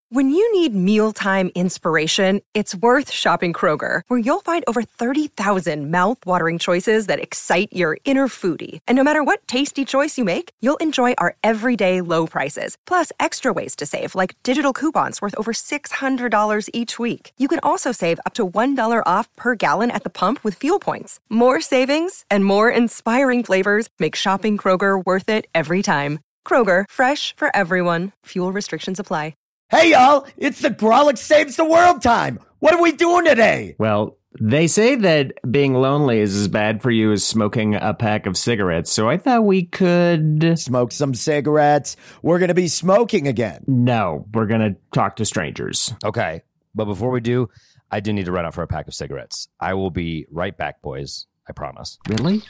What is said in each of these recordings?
When you need mealtime inspiration, it's worth shopping Kroger, where you'll find over 30,000 mouth-watering choices that excite your inner foodie. And no matter what tasty choice you make, you'll enjoy our everyday low prices, plus extra ways to save, like digital coupons worth over $600 each week. You can also save up to $1 off per gallon at the pump with fuel points. More savings and more inspiring flavors make shopping Kroger worth it every time. Kroger, fresh for everyone. Fuel restrictions apply. Hey, y'all, it's the Grawlix Saves the World time. What are we doing today? Well, they say that being lonely is as bad for you as smoking a pack of cigarettes, so I thought we could... Smoke some cigarettes. We're going to be smoking again. No, we're going to talk to strangers. Okay, but before we do, I do need to run out for a pack of cigarettes. I will be right back, boys. I promise. Really?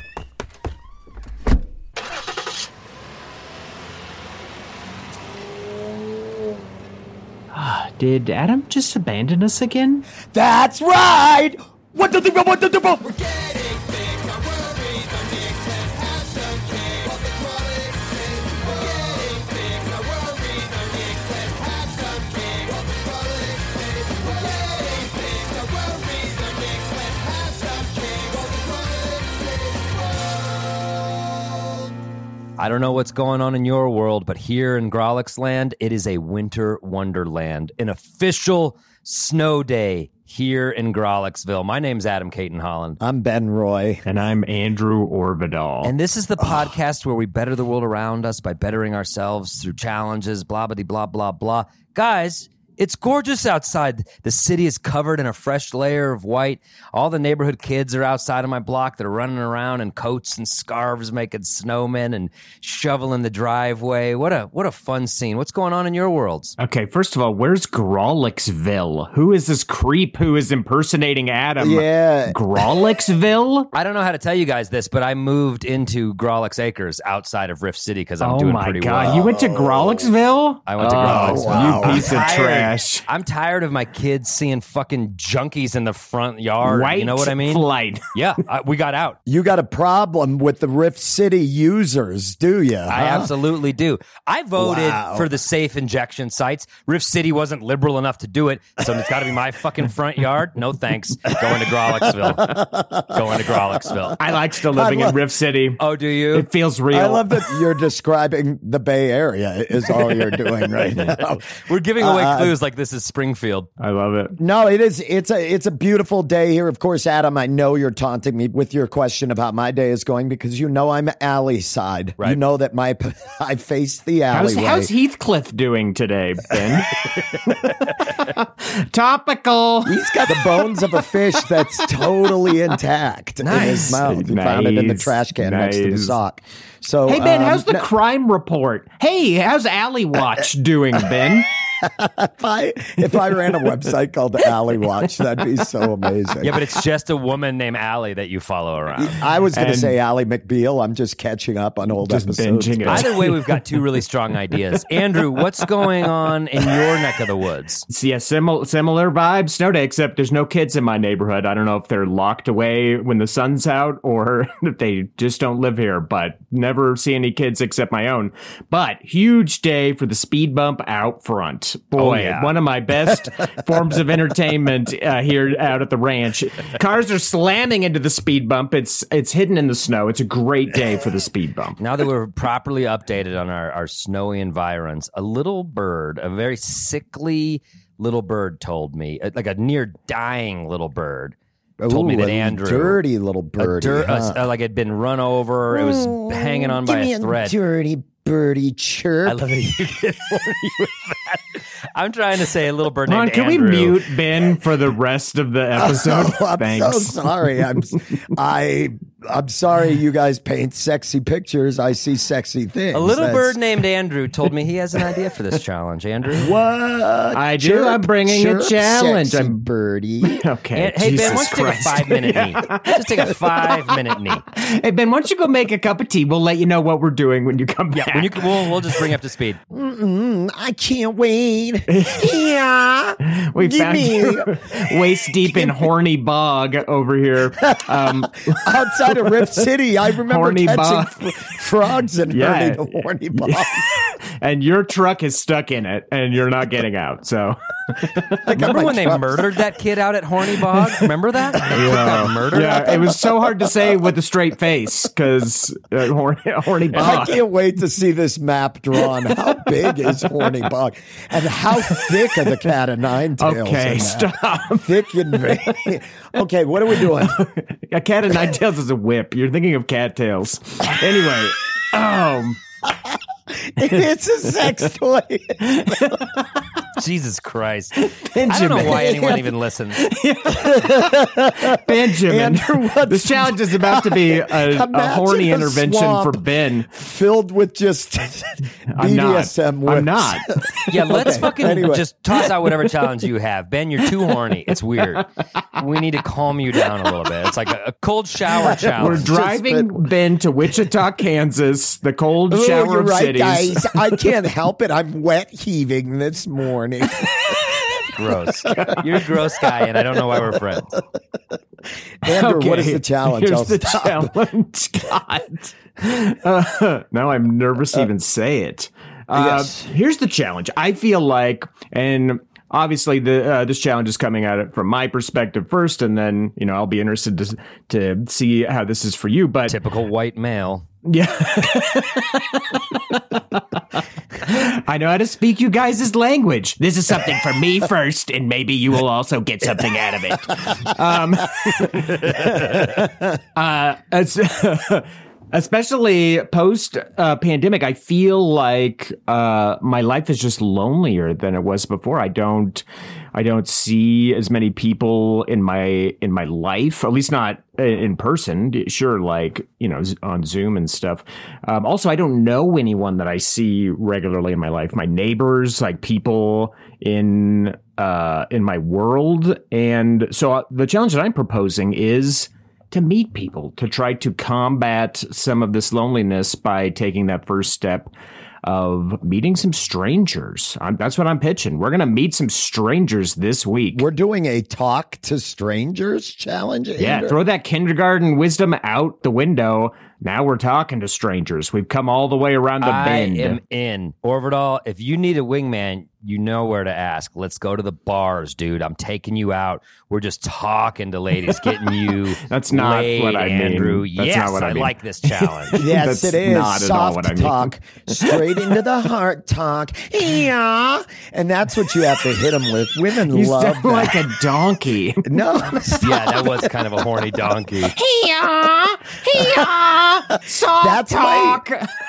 Did Adam just abandon us again? That's right! What the We're getting big, our worries are Nixon's house of king. What the Grawlix Saves the World. We're getting big, our worries are Nixon's house of king. What the Grawlix Saves the World. We're getting big, our worries are Nixon's house of king. What the Grawlix Saves the World. I don't know what's going on in your world, but here in Grawlix Land, it is a winter wonderland. An official snow day here in Grawlixville. My name's Adam Caton Holland. I'm Ben Roy. And I'm Andrew Orvidal. And this is the podcast where we better the world around us by bettering ourselves through challenges, blah, blah, blah, blah, blah. Guys, it's gorgeous outside. The city is covered in a fresh layer of white. All the neighborhood kids are outside of my block. They're running around in coats and scarves, making snowmen and shoveling the driveway. What a fun scene. What's going on in your worlds? Okay, first of all, where's Grawlixville? Who is this creep who is impersonating Adam? Yeah. Grawlixville? I don't know how to tell you guys this, but I moved into Grawlix Acres outside of Rift City because I'm doing pretty well. Oh my God, you went to Grawlixville? I went to Grawlixville. Wow. You piece of trash. I'm tired of my kids seeing fucking junkies in the front yard. White you know what I mean? Flight. Yeah, we got out. You got a problem with the Rift City users, do you? I absolutely do. I voted Wow. for the safe injection sites. Rift City wasn't liberal enough to do it, so it's got to be my fucking front yard. No thanks. Going to Grawlixville. I like still living in Rift City. Oh, do you? It feels real. I love that you're describing the Bay Area is all you're doing right now. We're giving away clues like this is Springfield. I love it. No, it is. It's a beautiful day here. Of course, Adam, I know you're taunting me with your question about how my day is going because you know I'm alley side. Right. You know that I face the alleyway. How's Heathcliff doing today, Ben? Topical. He's got the bones of a fish that's totally intact in his mouth. He found it in the trash can next to the sock. So, hey, Ben, how's the crime report? Hey, how's Alley Watch doing, Ben? If I ran a website called Alley Watch, that'd be so amazing. Yeah, but it's just a woman named Allie that you follow around. I was going to say Ally McBeal. I'm just catching up on old Just episodes. binging it. Either way, we've got two really strong ideas. Andrew, what's going on in your neck of the woods? Yeah, similar vibe, snow day, except there's no kids in my neighborhood. I don't know if they're locked away when the sun's out or if they just don't live here, but never see any kids except my own. But huge day for the speed bump out front. Boy, one of my best forms of entertainment here out at the ranch. Cars are slamming into the speed bump. It's hidden in the snow. It's a great day for the speed bump. Now that we're properly updated on our snowy environs, a little bird, a very sickly little bird told me, like a near dying little bird, told me that Andrew, dirty little birdie, like it had been run over. It was hanging on by a thread. Dirty birdie chirp. I love that you get horny with that. I'm trying to say a little bird named Can Andrew. we mute Ben for the rest of the episode? I'm Thanks. so sorry. I'm sorry you guys paint sexy pictures. I see sexy things. A little bird named Andrew told me he has an idea for this challenge. Andrew? What? I do. I'm bringing a challenge. Sexy I'm birdie. okay. Hey, Jesus Ben, why don't you take a Christ. 5-minute knee? Just take a 5-minute knee. Hey, Ben, why don't you go make a cup of tea? We'll let you know what we're doing when you come back. Yeah, we'll just bring you up to speed. I can't wait. Yeah. We Give found me- you waist deep in horny bog over here. Outside of Rift City, I remember Horny catching bog. frogs and Yeah. hurting the horny bog. and your truck is stuck in it, and you're not getting out. So, Remember when they murdered that kid out at Horny Bog? Remember that? Yeah, it was so hard to say with a straight face because Horny Bog. I can't wait to see this map drawn. How big is Horny Bog? And how thick are the cat of nine tails? Okay, stop. Thick and veiny. Okay, what are we doing? A cat of nine tails is a whip. You're thinking of cattails. Anyway, It's a sex toy. Jesus Christ. Benjamin. I don't know why anyone even listens. Benjamin. Andrew, This challenge is about to be a horny intervention for Ben. Filled with just BDSM whips. I'm not. Yeah, let's fucking Anyway. just toss out whatever challenge you have. Ben, you're too horny. It's weird. We need to calm you down a little bit. It's like a cold shower We're challenge. driving Ben to Wichita, Kansas, the cold Oh, shower you're of right, cities. guys. I can't help it. I'm wet heaving this morning. Gross. You're a gross guy, and I don't know why we're friends. Andrew, what is Okay, the challenge? Here's I'll the stop. challenge. God. Now I'm nervous to even say it. Yes. Here's the challenge. I feel like, and obviously this challenge is coming at it from my perspective first, and then I'll be interested to see how this is for you. But Typical white male. yeah. I know how to speak you guys' language. This is something for me first, and maybe you will also get something out of it. Especially post pandemic, I feel like my life is just lonelier than it was before. I don't see as many people in my life, at least not in person. Sure, like on Zoom and stuff. Also, I don't know anyone that I see regularly in my life. My neighbors, like people in my world, and so the challenge that I'm proposing is to meet people, to try to combat some of this loneliness by taking that first step of meeting some strangers. That's what I'm pitching. We're going to meet some strangers this week. We're doing a talk to strangers challenge. Yeah, Andrew? throw that kindergarten wisdom out the window. Now we're talking to strangers. We've come all the way around the bend. I am in. Orbital, if you need a wingman, you know where to ask. Let's go to the bars, dude. I'm taking you out. We're just talking to ladies, getting you That's not laid, what I mean. Andrew. That's yes, not what I mean. like this challenge. Yes, That's it is. not at all what I Soft mean. talk, straight into the heart talk. Yeah. And that's what you have to hit them with. Women You love sound that. like a donkey. No, Yeah, that was kind of a horny donkey. Soft That's talk.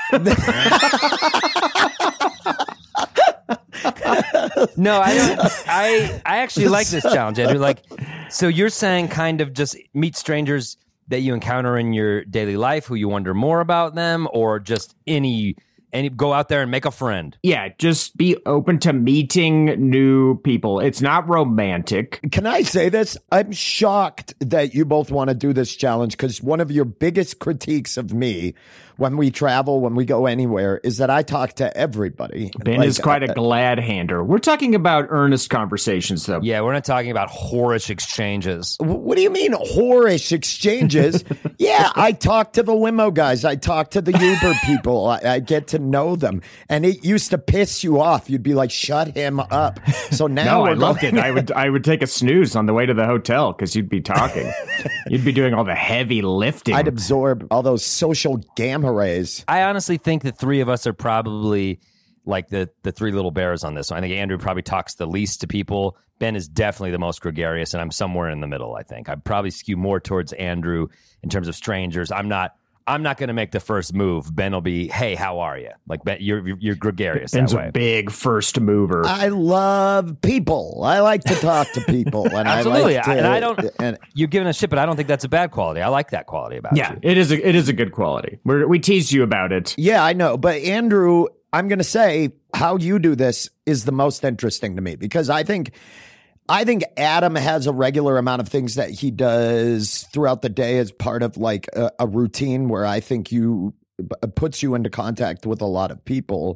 No, I don't. I actually like this challenge, Andrew. Like, so you're saying kind of just meet strangers that you encounter in your daily life who you wonder more about them, or just any go out there and make a friend. Yeah, just be open to meeting new people. It's not romantic. Can I say this? I'm shocked that you both want to do this challenge because one of your biggest critiques of me when we travel, when we go anywhere, is that I talk to everybody. Ben is quite a glad hander. We're talking about earnest conversations, though. Yeah, we're not talking about whorish exchanges. What do you mean whorish exchanges? Yeah, I talk to the limo guys. I talk to the Uber people. I get to know them. And it used to piss you off. You'd be like, shut him up. So now No, I we're loved going- it. I would take a snooze on the way to the hotel because you'd be talking. You'd be doing all the heavy lifting. I'd absorb all those social gamma rays. I honestly think the three of us are probably like the three little bears on this one. I think Andrew probably talks the least to people. Ben is definitely the most gregarious, and I'm somewhere in the middle, I think. I'd probably skew more towards Andrew in terms of strangers. I'm not going to make the first move. Ben will be, hey, how are you? Like, Ben, you're gregarious Ben's that way. a big first mover. I love people. I like to talk to people. And Absolutely. I like to, And I don't, and you're giving a shit, but I don't think that's a bad quality. I like that quality about Yeah, you. it is a good quality. We tease you about it. yeah, I know. But Andrew, I'm going to say how you do this is the most interesting to me because I think Adam has a regular amount of things that he does throughout the day as part of like a routine where I think puts you into contact with a lot of people.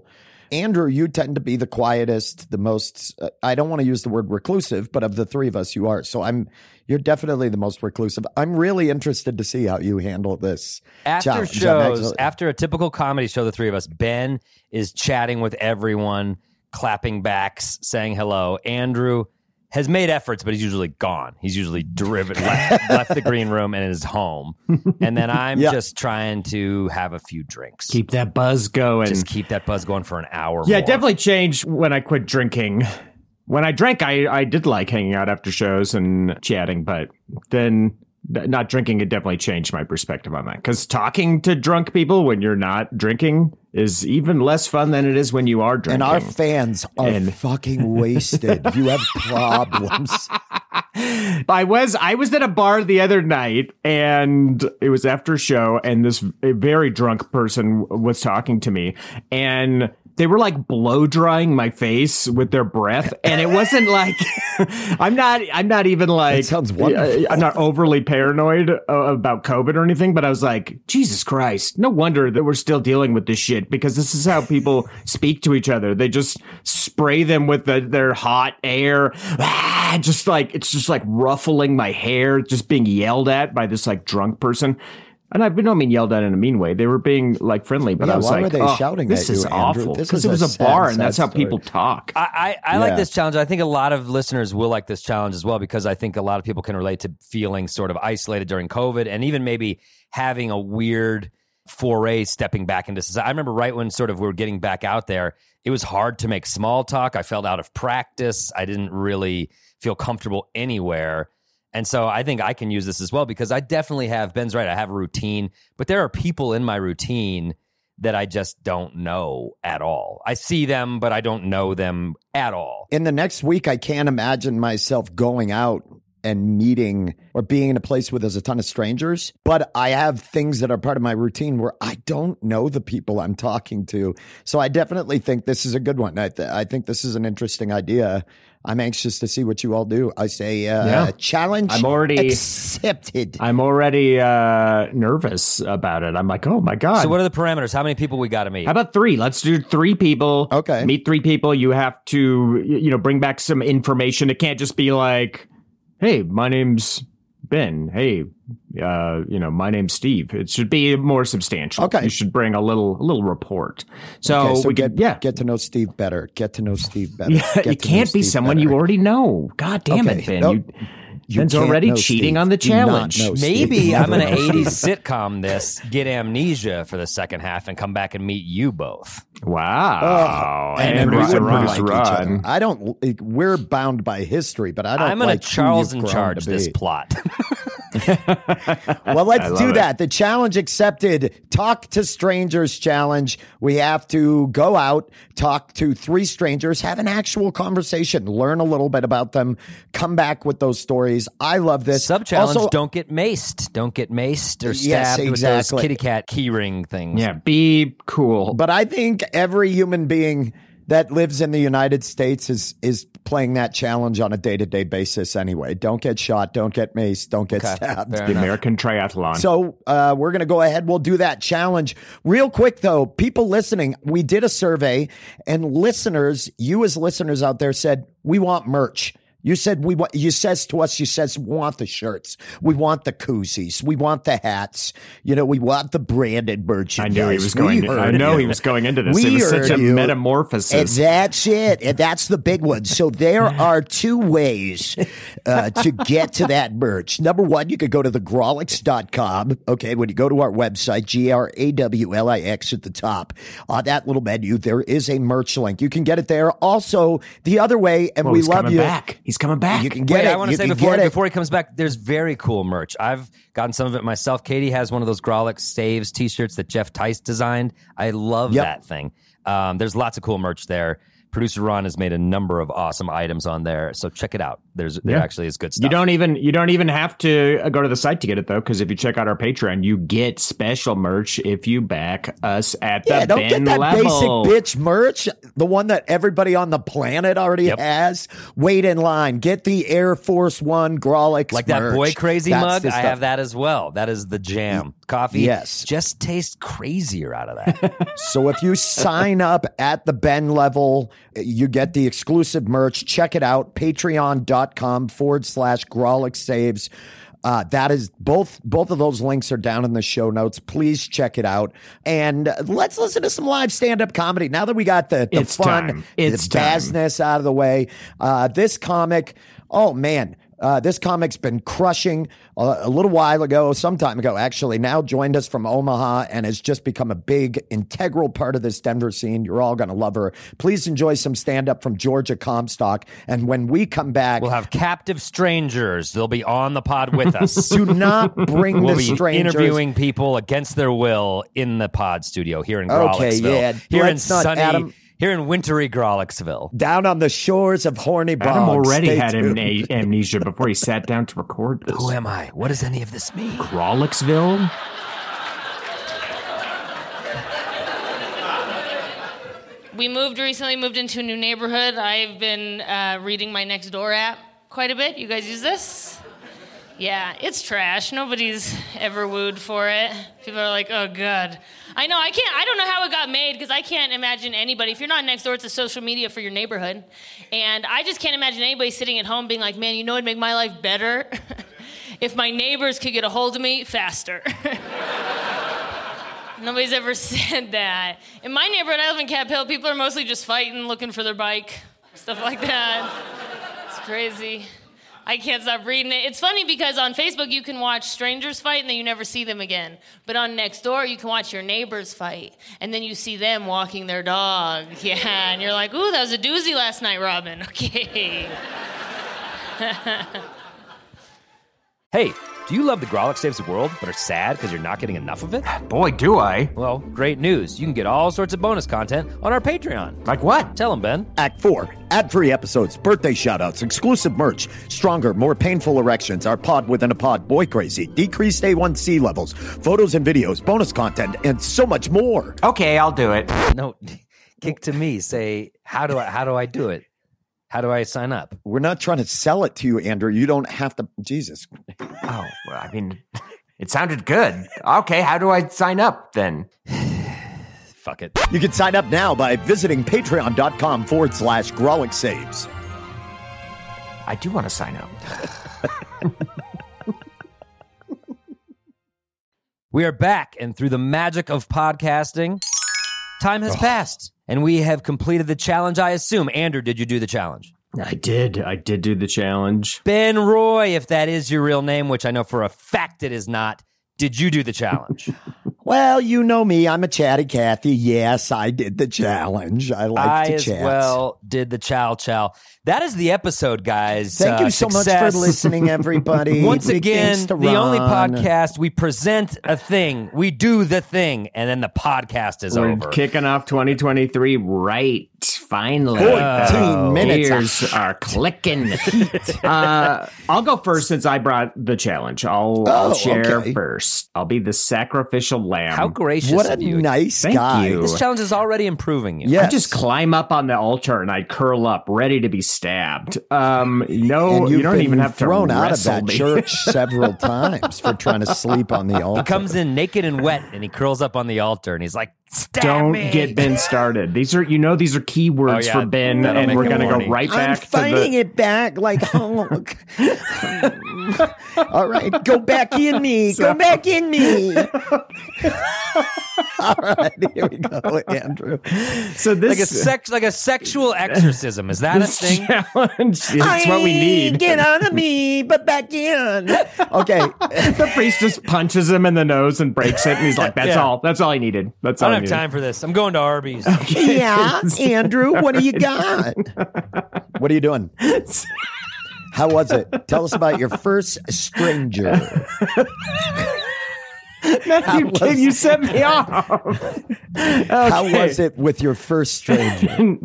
Andrew, you tend to be the quietest, the most, I don't want to use the word reclusive, but of the three of us, you are. So you're definitely the most reclusive. I'm really interested to see how you handle this After challenge. shows, after a typical comedy show, the three of us, Ben is chatting with everyone, clapping backs, saying hello. Andrew has made efforts, but he's usually gone. He's usually driven, left the green room and is home. And then I'm just trying to have a few drinks. Keep that buzz going. Just keep that buzz going for an hour Yeah, more. it definitely changed when I quit drinking. When I drank, I did like hanging out after shows and chatting, but then not drinking, it definitely changed my perspective on that. Because talking to drunk people when you're not drinking is even less fun than it is when you are drinking. And our fans are fucking wasted. You have problems. I was at a bar the other night, and it was after a show, and a very drunk person was talking to me, and they were like blow drying my face with their breath, and it wasn't like I'm not even like, that sounds wonderful. I'm not overly paranoid about COVID or anything, but I was like, Jesus Christ, no wonder that we're still dealing with this shit, because this is how people speak to each other. They just spray them with their hot air, just like it's just like ruffling my hair, just being yelled at by this like drunk person. And I don't mean yelled at in a mean way. They were being like friendly, but I was why like, were they shouting this at you, is Andrew? awful. This Because is it was a a bar, sad, and that's sad how story. people talk. I like this challenge. I think a lot of listeners will like this challenge as well, because I think a lot of people can relate to feeling sort of isolated during COVID, and even maybe having a weird foray stepping back into society. I remember right when sort of we were getting back out there, it was hard to make small talk. I felt out of practice. I didn't really feel comfortable anywhere. And so I think I can use this as well, because I definitely have, Ben's right, I have a routine, but there are people in my routine that I just don't know at all. I see them, but I don't know them at all. In the next week, I can't imagine myself going out and meeting or being in a place where there's a ton of strangers. But I have things that are part of my routine where I don't know the people I'm talking to. So I definitely think this is a good one. I think this is an interesting idea. I'm anxious to see what you all do. I say challenge accepted. I'm already nervous about it. I'm like, oh my God. So what are the parameters? How many people we got to meet? How about 3? Let's do 3 people. Okay. Meet 3 people. You have to, bring back some information. It can't just be like, hey, my name's Ben. Hey, my name's Steve. It should be more substantial. Okay. You should bring a little report. So, Okay, so we get to know Steve better. Get to know Steve better. Yeah, it can't be someone you already know. God damn it, Ben. Nope. Ben's can't already know cheating Steve. on the Do not challenge. know Steve. Maybe I'm going to Never know 80s sitcom this, get amnesia for the second half, and come back and meet you both. Wow. And And we Bruce wouldn't and like Bruce each other. run. I don't. We're bound by history, but I don't. I'm going like to Charles who in you've grown charge to this be. plot. Well, let's love do it. that. The challenge accepted. Talk to strangers challenge. We have to go out, talk to 3 strangers, have an actual conversation, learn a little bit about them, come back with those stories. I love this. Sub-challenge, Also, don't get maced. Don't get maced or Yes, stabbed with those exactly. kitty cat key ring things. Yeah, be cool. but I think every human being that lives in the United States is playing that challenge on a day-to-day basis anyway. Don't get shot, don't get maced, don't get stabbed. fair The enough. American Triathlon. So we're going to go ahead. We'll do that challenge. Real quick, though, people listening, we did a survey, and listeners, you as listeners out there said, we want merch. You said we want. You says to us. You says we want the shirts. We want the koozies. We want the hats. We want the branded merchandise. I knew he was going. He was going into this. We It was such a heard you. metamorphosis. And that's it. And that's the big one. So there are 2 ways to get to that merch. Number one, you could go to thegrolix.com. Okay, when you go to our website, GRAWLIX at the top, on that little menu, there is a merch link. You can get it there. Also, the other way, and Whoa, we he's love coming you. back. He's coming back. You can get Wait, it. I want to You say can before get it. before he comes back, there's very cool merch. I've gotten some of it myself. Katie has one of those Grolix Saves t-shirts that Jeff Tice designed. I love Yep. that thing. There's lots of cool merch there. Producer Ron has made a number of awesome items on there, so check it out. There actually is good stuff. You don't even have to go to the site to get it though, because if you check out our Patreon, you get special merch if you back us at the don't Ben get that level. basic bitch merch, the one that everybody on the planet already has. Wait in line. Get the Air Force One Grawlix like merch. that Boy Crazy That's mug. the I stuff. have that as well. That is the jam. Coffee just tastes crazier out of that. So if you sign up at the Ben level, you get the exclusive merch. Check it out. Patreon.com/Grawlix Saves. That is both of those links are down in the show notes. Please check it out. And let's listen to some live stand-up comedy. Now that we got the fun, the bazness out of the way, this comic, oh man, this comic's been crushing a little while ago, some time ago, actually, now joined us from Omaha and has just become a big, integral part of this Denver scene. You're all going to love her. Please enjoy some stand-up from Georgia Comstock. And when we come back... We'll have captive strangers. They'll be on the pod with us. Do not bring we'll the be strangers. interviewing people against their will in the pod studio here in Grawlixville. Okay, yeah. Here in Let's not, sunny... Adam, here in wintry Grawlixville. down on the shores of Horny Bog. Adam already Stay had tuned. amnesia before he sat down to record this. Who am I? What does any of this mean? Grawlixville? We recently moved into a new neighborhood. I've been reading my Nextdoor app quite a bit. You guys use this? Yeah, it's trash. Nobody's ever wooed for it. People are like, oh, God. I know, I don't know how it got made because I can't imagine anybody. If you're not Nextdoor, it's a social media for your neighborhood. And I just can't imagine anybody sitting at home being like, man, you know what'd make my life better? If my neighbors could get a hold of me faster. Nobody's ever said that. In my neighborhood, I live in Cap Hill, people are mostly just fighting, looking for their bike, stuff like that. It's crazy. I can't stop reading it. It's funny because on Facebook you can watch strangers fight and then you never see them again. But on Nextdoor you can watch your neighbors fight and then you see them walking their dog. Yeah, and you're like, ooh, that was a doozy last night, Robin. Okay. Hey, do you love the Grawlix Saves the World, but are sad because you're not getting enough of it? Boy, do I. Well, great news. You can get all sorts of bonus content on our Patreon. Like what? Tell them, Ben. Act 4, ad-free episodes, birthday shout-outs, exclusive merch, stronger, more painful erections, our pod within a pod, Boy Crazy, decreased A1C levels, photos and videos, bonus content, and so much more. Okay, I'll do it. No, kick to me. Say, how do I do it? How do I sign up? We're not trying to sell it to you, Andrew. You don't have to... Jesus. Oh, well, I mean, it sounded good. Okay, how do I sign up then? Fuck it. You can sign up now by visiting patreon.com/Grawlix Saves. I do want to sign up. We are back, and through the magic of podcasting, time has passed, and we have completed the challenge, I assume. Andrew, did you do the challenge? I did do the challenge. Ben Roy, if that is your real name, which I know for a fact it is not, did you do the challenge? Well, you know me. I'm a chatty Cathy. Yes, I did the challenge. I like to chat. I as well did the chow. That is the episode, guys. Thank you so much for listening, everybody. Once Big again, thanks to the only Ron. podcast, we present a thing, we do the thing, and then the podcast is We're over. kicking off 2023 right. Finally. 14 minutes. Ears are clicking. I'll go first since I brought the challenge. I'll share okay. first. I'll be the sacrificial lamb. How gracious What a of you. nice Thank guy. you. This challenge is already improving you. Yes. I just climb up on the altar and I curl up, ready to be stabbed. And You you've don't been even have to thrown out of wrestle that me. church several times for trying to sleep on the altar. He comes in naked and wet, and he curls up on the altar, and he's like, stab Don't me. get Ben started. These are keywords Oh, yeah. for Ben, That'll and make we're him gonna horny. go right I'm back to fighting the. it back like Hulk. All right, go back in me. Go back in me. All right, here we go, Andrew. So this like a sexual exorcism. Is that a this thing? challenge is what we need. Get out of me, but back in. Okay. The priest just punches him in the nose and breaks it, and he's like, "That's Yeah. all. That's all I needed. That's I all don't I have needed." time for this. I'm going to Arby's. Yeah, Andrew, what do you got? What are you doing? How was it? Tell us about your first stranger. You set me off. How was it with your first stranger?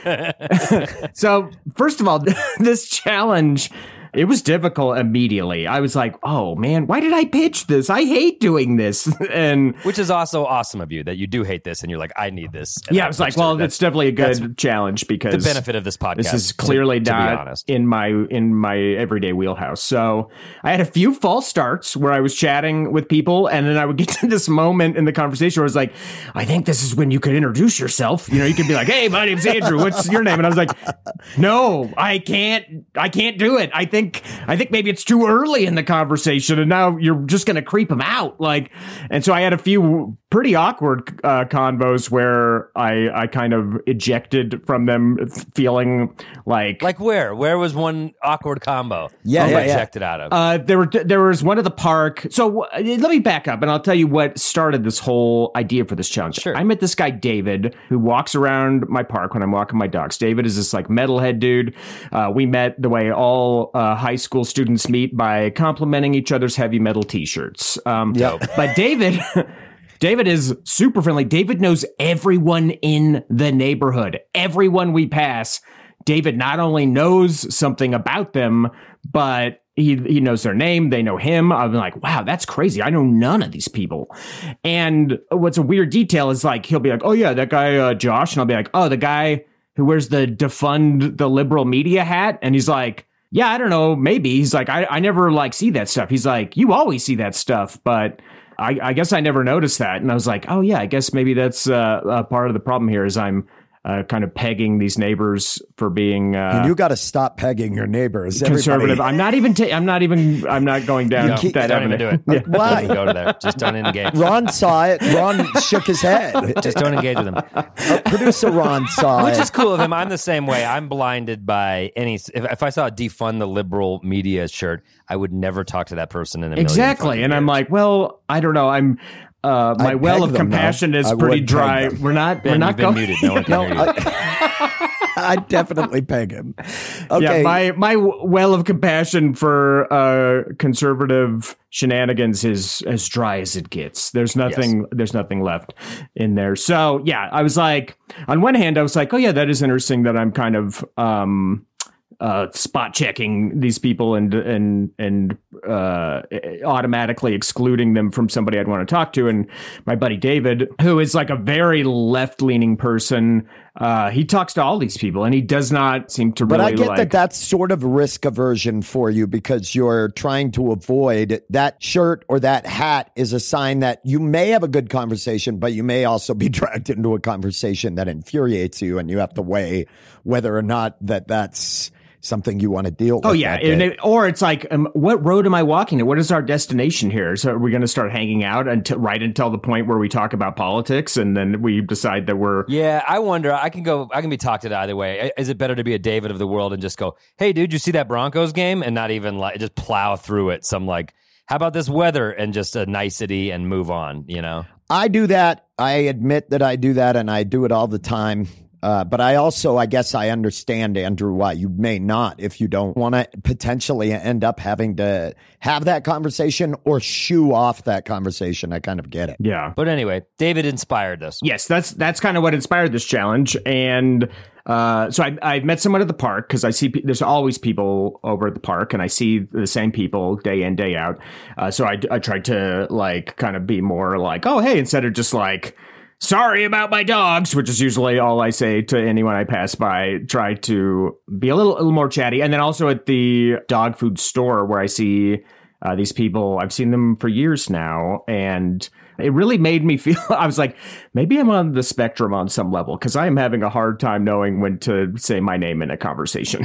So, first of all, this challenge, it was difficult immediately. I was like, oh man, why did I pitch this? I hate doing this. And which is also awesome of you that you do hate this and you're like, I need this. Yeah, I was like, well, that's definitely a good challenge because the benefit of this podcast. This is clearly not in my everyday wheelhouse. So I had a few false starts where I was chatting with people, and then I would get to this moment in the conversation where I was like, I think this is when you could introduce yourself. You know, you could be like, hey, my name's Andrew. What's your name? And I was like, no, I can't do it. I think maybe it's too early in the conversation, and now you're just going to creep them out. And so I had a few pretty awkward convos where I kind of ejected from them, feeling like where was one awkward combo? Ejected out of. There was one at the park. So let me back up, and I'll tell you what started this whole idea for this challenge. Sure. I met this guy David who walks around my park when I'm walking my dogs. David is this metalhead dude. We met the way all high school students meet, by complimenting each other's heavy metal t-shirts. But David is super friendly. David knows everyone in the neighborhood. Everyone we pass, David not only knows something about them, but he knows their name. They know him. I'm like, wow, that's crazy. I know none of these people. And what's a weird detail is he'll be like, oh yeah, that guy Josh. And I'll be like, oh, the guy who wears the defund the liberal media hat. And he's like, yeah, I don't know, maybe. He's like, I never see that stuff. He's like, you always see that stuff, but I guess I never noticed that. And I was like, oh yeah, I guess maybe that's a part of the problem here is I'm kind of pegging these neighbors for being you got to stop pegging your neighbors. Conservative. I'm not going down that don't even do it. Yeah. Why? Don't go to there. Just don't engage. Ron saw it. Ron shook his head. Just don't engage with him. Producer Ron saw Which it. is cool of him. I'm the same way. I'm blinded by any. If I saw a defund the liberal media shirt, I would never talk to that person in a million. Exactly. And I'm like, well, I don't know. I'm. My well of compassion is pretty dry. We're not going. Muted. No one can hear you. I definitely peg him. Okay. Yeah, my well of compassion for conservative shenanigans is as dry as it gets. There's nothing left in there. So yeah, I was like, on one hand, I was like, oh yeah, that is interesting that I'm kind of spot checking these people and automatically excluding them from somebody I'd want to talk to. And my buddy David, who is a very left-leaning person, he talks to all these people and he does not seem to really. But I get that's sort of risk aversion for you because you're trying to avoid that shirt or that hat is a sign that you may have a good conversation, but you may also be dragged into a conversation that infuriates you, and you have to weigh whether or not that's something you want to deal with. Oh, yeah. Or it's like, what road am I walking to? What is our destination here? So are we going to start hanging out until the point where we talk about politics and then we decide that we're... Yeah, I wonder. I can be talked to either way. Is it better to be a David of the world and just go, hey, dude, you see that Broncos game? And not even just plow through it. Some how about this weather? And just a nicety and move on, you know? I do that. I admit that I do that, and I do it all the time. But I guess I understand, Andrew, why you may not if you don't want to potentially end up having to have that conversation or shoo off that conversation. I kind of get it. Yeah. But anyway, David inspired us. Yes, that's kind of what inspired this challenge. And so I met someone at the park because I see there's always people over at the park and I see the same people day in, day out. So I tried to kind of be more oh, hey, instead of just sorry about my dogs, which is usually all I say to anyone I pass by. Try to be a little more chatty. And then also at the dog food store where I see these people, I've seen them for years now. And it really made me feel, I was like, maybe I'm on the spectrum on some level because I am having a hard time knowing when to say my name in a conversation.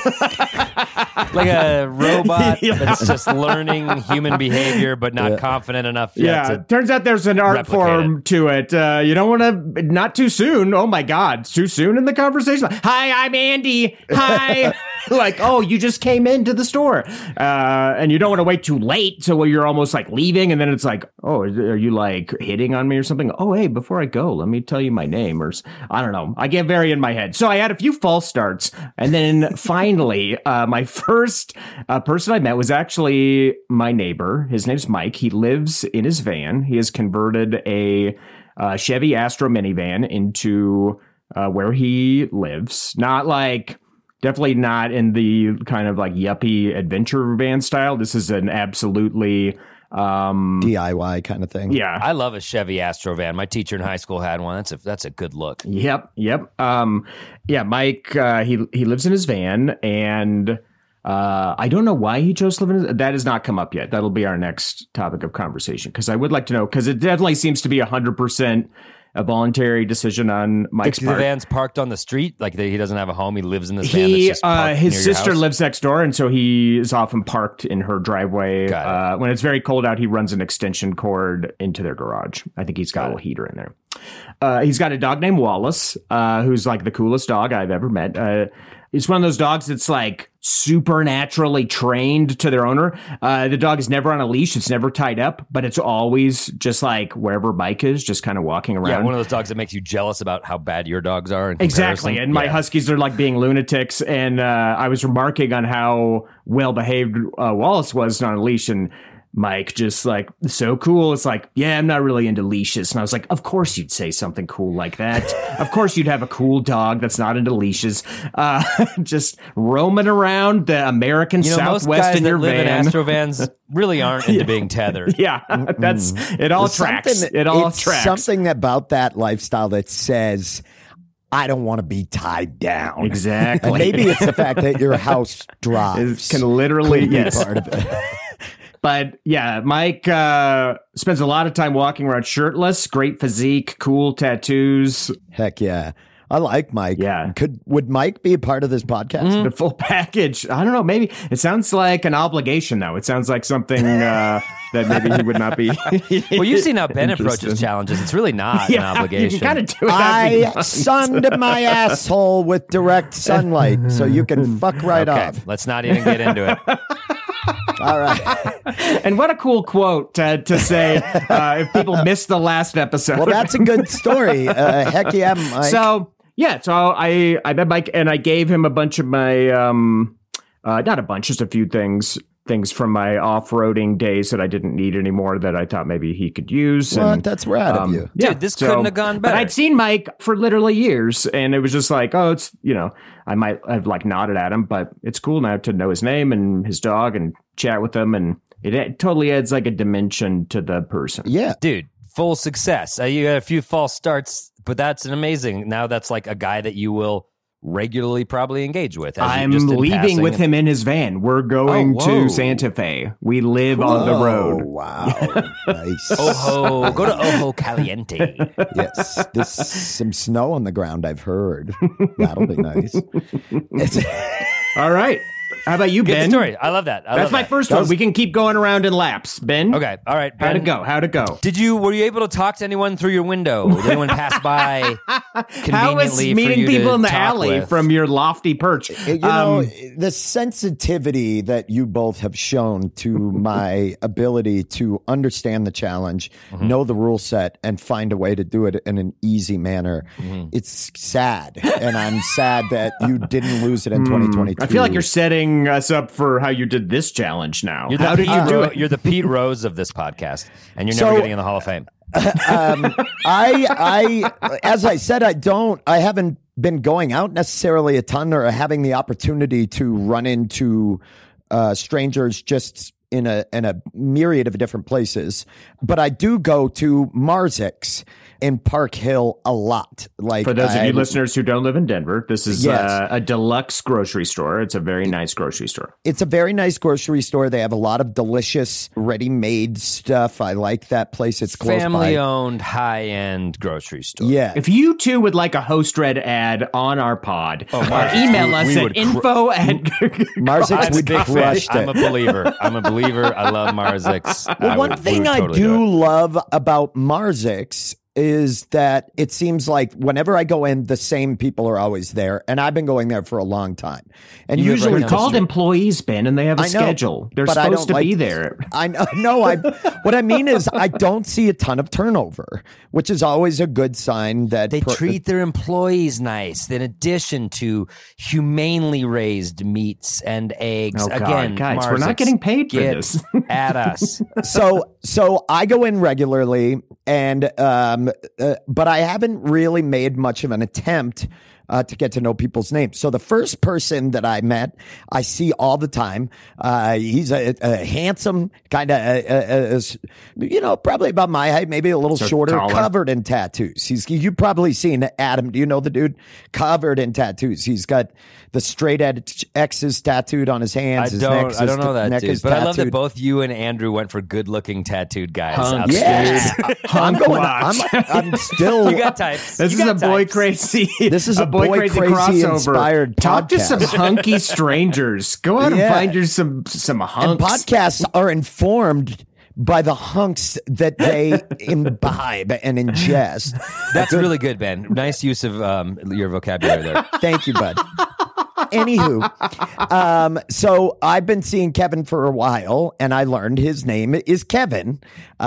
Like a robot that's just learning human behavior, but not confident enough yet. Yeah, turns out there's an art form to it. You don't want to, not too soon. Oh my God, too soon in the conversation. Hi, I'm Andy. Hi. Like, oh, you just came into the store, and you don't want to wait too late, so you're almost like leaving, and then it's like, oh, are you like hitting on me or something? Oh, hey, before I go, let me tell you my name, or I don't know. I get very in my head, so I had a few false starts, and then finally, my first person I met was actually my neighbor. His name's Mike. He lives in his van. He has converted a Chevy Astro minivan into where he lives. Not like, definitely not in the kind of like yuppie adventure van style. This is an absolutely DIY kind of thing. Yeah. I love a Chevy Astro van. My teacher in high school had one. That's a good look. Yep. Yeah, Mike, he lives in his van, and I don't know why he chose to live in his. That has not come up yet. That'll be our next topic of conversation, because I would like to know, because it definitely seems to be 100% a voluntary decision on Mike's The part. van's parked on the street. Like he doesn't have a home. He lives in this van. That's just parked His near your sister house? lives next door, and so he is often parked in her driveway. Got When it's very cold out, he runs an extension cord into their garage. I think he's got a little heater in there. He's got a dog named Wallace, who's like the coolest dog I've ever met. It's one of those dogs that's like supernaturally trained to their owner. The dog is never on a leash. It's never tied up, but it's always just like wherever Mike is, just kind of walking around. Yeah, one of those dogs that makes you jealous about how bad your dogs are. In Exactly. comparison. And my huskies are like being lunatics. And I was remarking on how well behaved Wallace was on a leash, and Mike just like, so cool. It's like, yeah, I'm not really into leashes. And I was like, of course you'd say something cool like that. Of course you'd have a cool dog that's not into leashes. Just roaming around the American most Southwest guys in that your live in van. Astro vans really aren't into being tethered. Yeah, that's it. All There's tracks. something- It all it's tracks. something about that lifestyle that says, I don't want to be tied down. Exactly. And maybe it's the fact that your house drives. It can literally, Could be yes. part of it. But yeah, Mike spends a lot of time walking around shirtless, great physique, cool tattoos, Heck yeah. I like Mike. Yeah. Would Mike be a part of this podcast? the full package. I don't know. Maybe it sounds like an obligation, though. It sounds like something that maybe he would not be. Well, you've seen how Ben interested. approaches challenges. It's really not an Yeah, obligation. you can kind of do it. every I month. sunned my asshole with direct sunlight, so you can fuck right Okay, off. let's not even get into it. All right. And what a cool quote to say if people missed the last episode. Well, that's a good story. Heck yeah, Mike. So I met Mike, and I gave him a bunch of my not a bunch, just a few things from my off-roading days that I didn't need anymore that I thought maybe he could use. Well, and, that's rad of you. Yeah, Dude, this couldn't have gone But better. I'd seen Mike for literally years, and it was just like, oh, it's, I might have like nodded at him, but it's cool now to know his name and his dog and chat with him, and it totally adds like a dimension to the person. Yeah. Dude, full success. You had a few false starts, but that's an amazing. Now that's like a guy that you will regularly probably engage with. as you I'm just in leaving passing. with him in his van. We're going Oh, whoa. to Santa Fe. We live on the Oh, road. wow. Nice. Ojo, go to Ojo Caliente. Yes. There's some snow on the ground, I've heard. That'll be nice. All right. How about you, Good Ben? story. I love that. That's my first one. We can keep going around in laps. Ben? Okay. All right. How'd Ben. it go? How'd it go? Were you able to talk to anyone through your window? Did anyone pass by conveniently How was for meeting you people to in the talk alley with? from your lofty perch? You know, the sensitivity that you both have shown to my ability to understand the challenge, know the rule set, and find a way to do it in an easy manner, it's sad. And I'm sad that you didn't lose it in 2022. I feel like you're setting us up for how you did this challenge now. You're the How did you Pete do Ro- it? You're the Pete Rose of this podcast, and you're never So- getting in the Hall of Fame. I as I said, I haven't been going out necessarily a ton or having the opportunity to run into strangers just in a myriad of different places. But I do go to Marzik's in Park Hill a lot. Like For those of you listeners who don't live in Denver, this is Yes. a deluxe grocery store. It's a very nice grocery store. It's a very nice grocery store. They have a lot of delicious ready-made stuff. I like that place. It's close by. Family-owned, high-end grocery store. Yeah. If you too would like a host read ad on our pod, Marzik's, email us we at would info at Marzik's I'm a would big fan. crushed I'm a it. believer. I love Marzik's. Well, one thing I do love about Marzik's is that it seems like whenever I go in, the same people are always there, and I've been going there for a long time. And You live usually, right They're down the called street. employees, Ben, and they have a I know, schedule. They're but I supposed don't to be like- there. I know. No, what I mean is I don't see a ton of turnover, which is always a good sign that They treat their employees nice, in addition to humanely raised meats and eggs. Oh, God, Again, guys, we're Mars, not getting paid for get this. at us. So I go in regularly, and but I haven't really made much of an attempt to get to know people's names. So the first person that I met, I see all the time. He's a handsome, kind of, probably about my height, maybe a little So shorter, taller. covered in tattoos. You've probably seen Adam. Do you know the dude? Covered in tattoos. He's got the straight edge X's tattooed on his hands. His neck, I don't know that neck dude. is But I love that tattooed. both you and Andrew went for good-looking tattooed guys. Hunk. Outstanding. Yeah, Hunk I'm going. watch. I'm still. You got types. This You is got a boy types. crazy. This is a boy crazy crossover. inspired Talk to podcast. some hunky strangers. Go out Yeah. and find you some And hunks. podcasts are informed by the hunks that they imbibe and ingest. That's really good, Ben. Nice use of your vocabulary there. Thank you, bud. Anywho, so I've been seeing Kevin for a while, and I learned his name is Kevin.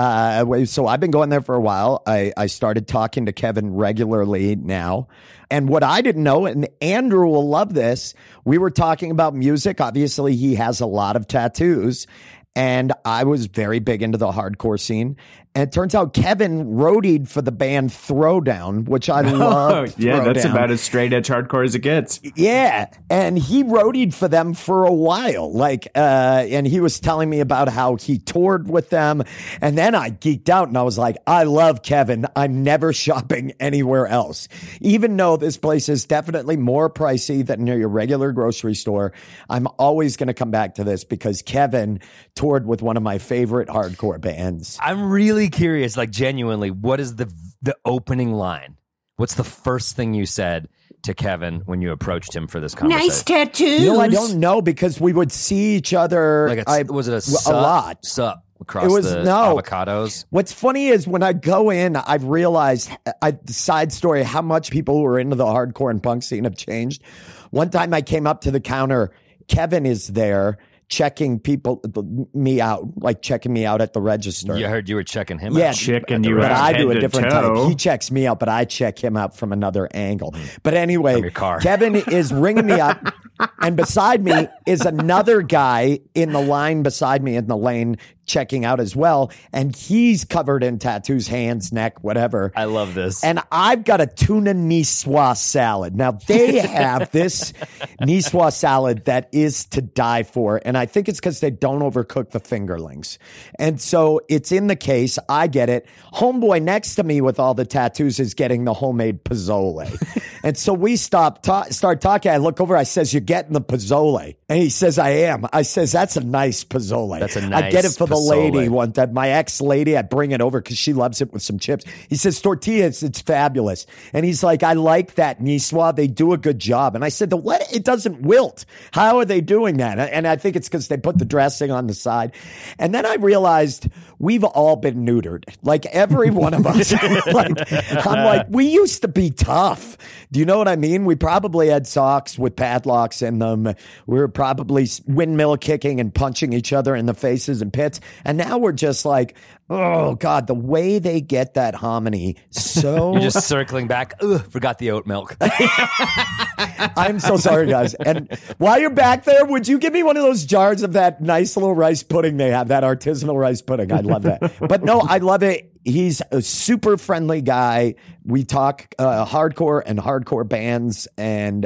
So I've been going there for a while. I started talking to Kevin regularly now. And what I didn't know, and Andrew will love this, we were talking about music. Obviously, he has a lot of tattoos. And I was very big into the hardcore scene. And it turns out Kevin roadied for the band Throwdown, which I love. yeah, that's Throwdown. about as straight edge hardcore as it gets. Yeah, and he roadied for them for a while. And he was telling me about how he toured with them. And then I geeked out and I was like, I love Kevin. I'm never shopping anywhere else. Even though this place is definitely more pricey than your regular grocery store, I'm always going to come back to this because Kevin toured with one of my favorite hardcore bands. I'm really curious, like genuinely, what is the opening line? What's the first thing you said to Kevin when you approached him for this conversation? tattoos. You know, I don't know because we would see each other. Was it a a sup? lot. Sup across It was- the no. avocados? What's funny is when I go in, I've realized, side story, how much people who are into the hardcore and punk scene have changed. One time I came up to the counter, Kevin is there checking me out, like checking me out at the register. You heard you were checking him Yeah, out. Checking the you but out I do head a to different toe. type. He checks me out, but I check him out from another angle. But anyway, From your car. Kevin is ringing me up, and beside me is another guy in the line beside me in the lane checking out as well, and he's covered in tattoos, hands, neck, whatever. I love this. And I've got a tuna niçoise salad. Now, they have this niçoise salad that is to die for. And I think it's because they don't overcook the fingerlings. And so it's in the case. I get it. Homeboy next to me with all the tattoos is getting the homemade pozole. And so we start talking. I look over. I says, "You're getting the pozole." And he says, "I am." I says, "That's a nice pozole." That's a I get it nice for the pozole. lady one time. My ex-lady, I bring it over because she loves it with some chips. He says, "Tortillas, it's fabulous." And he's like, "I like that niçoise. They do a good job." And I said, it doesn't wilt. How are they doing that?" And I think it's because they put the dressing on the side. And then I realized we've all been neutered. Like every one of us. I'm like, we used to be tough. Do you know what I mean? We probably had socks with padlocks in them. We were probably windmill kicking and punching each other in the faces and pits. And now we're just like, oh God, the way they get that hominy. So You're just circling back. Ugh, forgot the oat milk. I'm so sorry, guys. And while you're back there, would you give me one of those jars of that nice little rice pudding they have, that artisanal rice pudding? I love that. But no, I love it. He's a super friendly guy. We talk hardcore and hardcore bands, and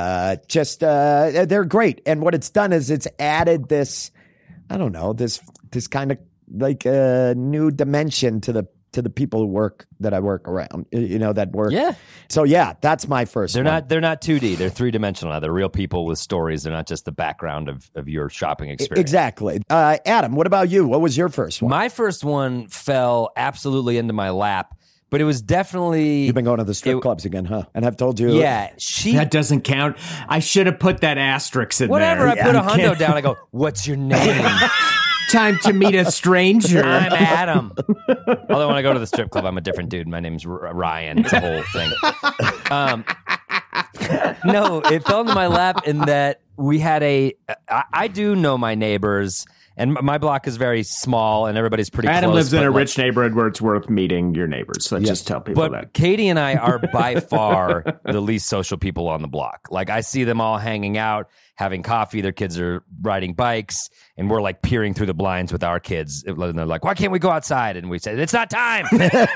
they're great. And what it's done is it's added this, I don't know, this kind of like a new dimension to the people that I work around, that work. Yeah. So yeah, that's my first They're one. not 2D. They're 3-dimensional now. They're real people with stories. They're not just the background of your shopping experience. Exactly. Adam, what about you? What was your first one? My first one fell absolutely into my lap, but it was definitely... You've been going to the strip clubs again, huh? And I've told you. Yeah, That doesn't count. I should have put that asterisk in Whatever, there. I put a I'm kidding. hundo down. I go, "What's your name?" Time to meet a stranger. I'm Adam. Although when I go to the strip club, I'm a different dude. My name's Ryan. It's a whole thing. No, it fell into my lap in that we had I do know my neighbors, and my block is very small, and everybody's pretty Adam close. lives in a rich neighborhood where it's worth meeting your neighbors. Let's just tell people But that. Katie and I are by far the least social people on the block. Like, I see them all hanging out, having coffee. Their kids are riding bikes, and we're like peering through the blinds with our kids. And they're like, why can't we go outside? And we say, it's not time.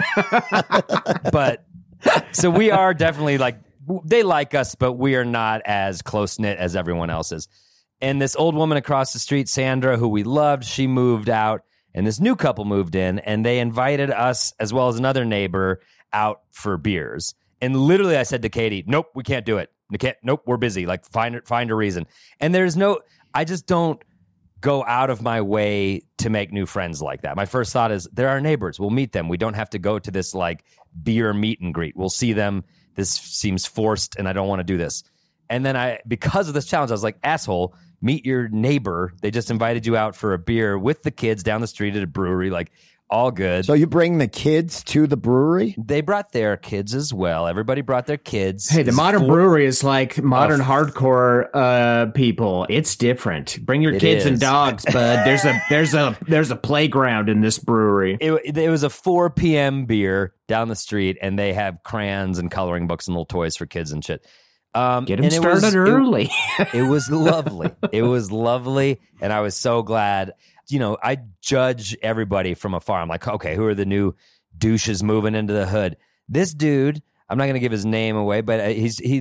But so we are definitely like, they like us, but we are not as close-knit as everyone else is. And this old woman across the street, Sandra, who we loved, she moved out, and this new couple moved in, and they invited us, as well as another neighbor, out for beers. And literally I said to Katie, nope, we can't do it. Nope, we're busy. Like, find a reason. And I just don't go out of my way to make new friends like that. My first thought is, they're our neighbors. We'll meet them. We don't have to go to this, like, beer meet and greet. We'll see them. This seems forced, and I don't want to do this. And then because of this challenge, I was like, asshole, meet your neighbor. They just invited you out for a beer with the kids down the street at a brewery, like, all good. So you bring the kids to the brewery? They brought their kids as well. Everybody brought their kids. Hey, the modern brewery is like modern hardcore people. It's different. Bring your kids and dogs, bud. There's a playground in this brewery. It was a 4 p.m. beer down the street, and they have crayons and coloring books and little toys for kids and shit. Get them started early. It was lovely. It was lovely, and I was so glad. You know, I judge everybody from afar. I'm like, okay, who are the new douches moving into the hood? This dude, I'm not going to give his name away, but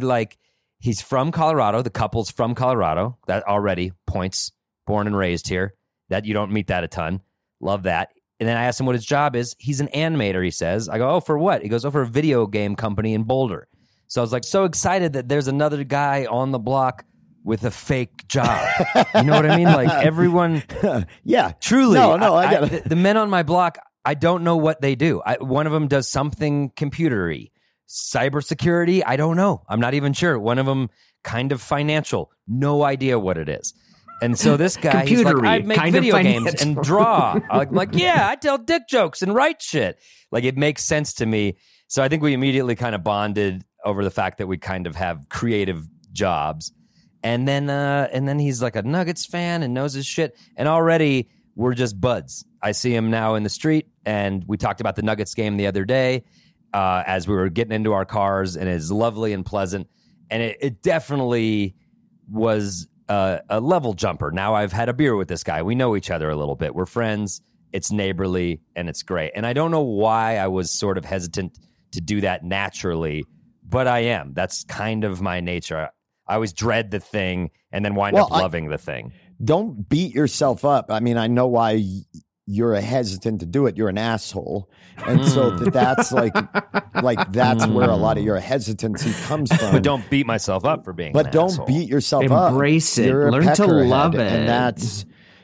he's from Colorado. The couple's from Colorado. That already points. Born and raised here. That you don't meet that a ton. Love that. And then I asked him what his job is. He's an animator, he says. I go, oh, for what? He goes, oh, for a video game company in Boulder. So I was like so excited that there's another guy on the block with a fake job. You know what I mean? Like, everyone. Yeah. Truly. No, I get it. The men on my block, I don't know what they do. One of them does something computery. Cybersecurity, I don't know. I'm not even sure. One of them kind of financial. No idea what it is. And so this guy, he's like, I make video games and draw. I'm like, yeah, I tell dick jokes and write shit. Like, it makes sense to me. So I think we immediately kind of bonded over the fact that we kind of have creative jobs. And then he's like a Nuggets fan and knows his shit. And already we're just buds. I see him now in the street, and we talked about the Nuggets game the other day as we were getting into our cars, and it's lovely and pleasant. And it definitely was a level jumper. Now I've had a beer with this guy. We know each other a little bit. We're friends. It's neighborly, and it's great. And I don't know why I was sort of hesitant to do that naturally, but I am. That's kind of my nature. I always dread the thing and then wind up loving the thing. Don't beat yourself up. I mean, I know why you're hesitant to do it. You're an asshole. And so that's like that's where a lot of your hesitancy comes from. But don't beat myself up for being an don't asshole. beat yourself up. Embrace it. You're Learn to love it. And that's,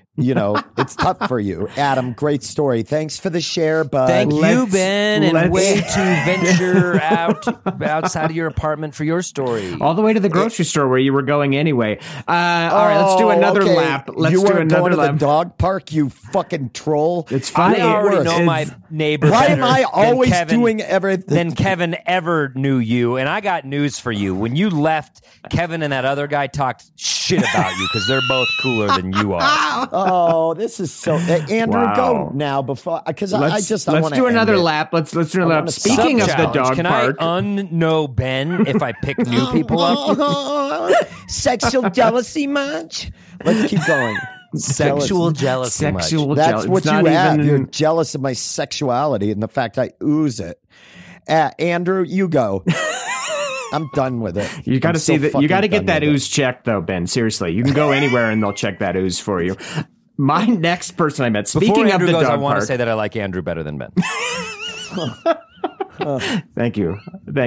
it's tough for you. Adam, great story. Thanks for the share, bud. Thank you, Ben, and way to venture outside of your apartment for your story. All the way to the grocery store where you were going anyway. All right, let's do another lap. You weren't going to the dog park, you fucking troll. It's fine. I already know my neighbor. Why am I always doing everything? Than Kevin ever knew you? And I got news for you. When you left, Kevin and that other guy talked shit about you because they're both cooler than you are. Oh, this is so. Andrew, go now before because let's do another lap. Let's do another lap. Speaking of the dog park, can I unknow Ben if I pick new people up? Sexual jealousy much? Let's keep going. Sexual jealousy. That's what you have. You're jealous of my sexuality and the fact I ooze it. Andrew, you go. I'm done with it. You got to see that. You got to get that ooze checked, though, Ben. Seriously, you can go anywhere and they'll check that ooze for you. My next person I met. Speaking of the dog park, I want to say that I like Andrew better than Ben. Thank you.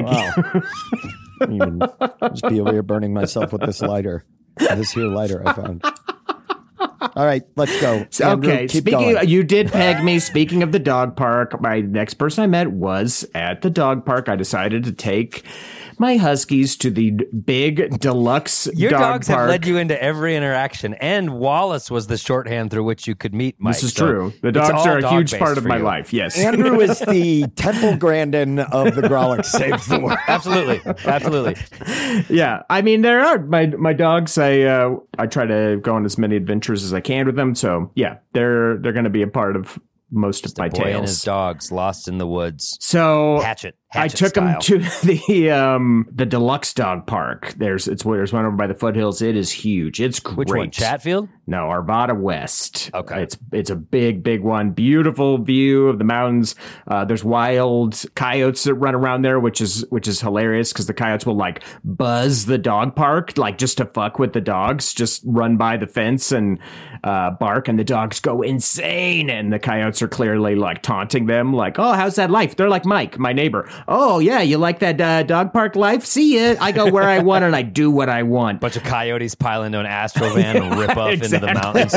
Just be over here burning myself with this lighter. This here lighter I found. All right, let's go. Andrew, okay, you did peg me. Speaking of the dog park, my next person I met was at the dog park. I decided to take my huskies to the big deluxe Your dog dogs park. have led you into every interaction, and Wallace was the shorthand through which you could meet Mike. This is So true. The it's dogs all are a huge dog-based part of for my you. life. Yes. Andrew is the Temple Grandin of the Grolic Save the World. Absolutely. Yeah, I mean there are my dogs. I try to go on as many adventures as I can with them. So yeah, they're going to be a part of most of my Boy and his tales. dogs lost in the woods. So Hatchet I took style. them to the deluxe dog park. There's one over by the foothills. It is huge. It's great. Which one? Chatfield? No, Arvada West. Okay. It's a big one. Beautiful view of the mountains. There's wild coyotes that run around there, which is hilarious because the coyotes will like buzz the dog park, like just to fuck with the dogs, just run by the fence and bark, and the dogs go insane. And the coyotes are clearly like taunting them, like, "Oh, how's that life?" They're like Mike, my neighbor. "Oh yeah, you like that dog park life? See ya. I go where I want and I do what I want." Bunch of coyotes pile into an Astro van and rip off into the mountains.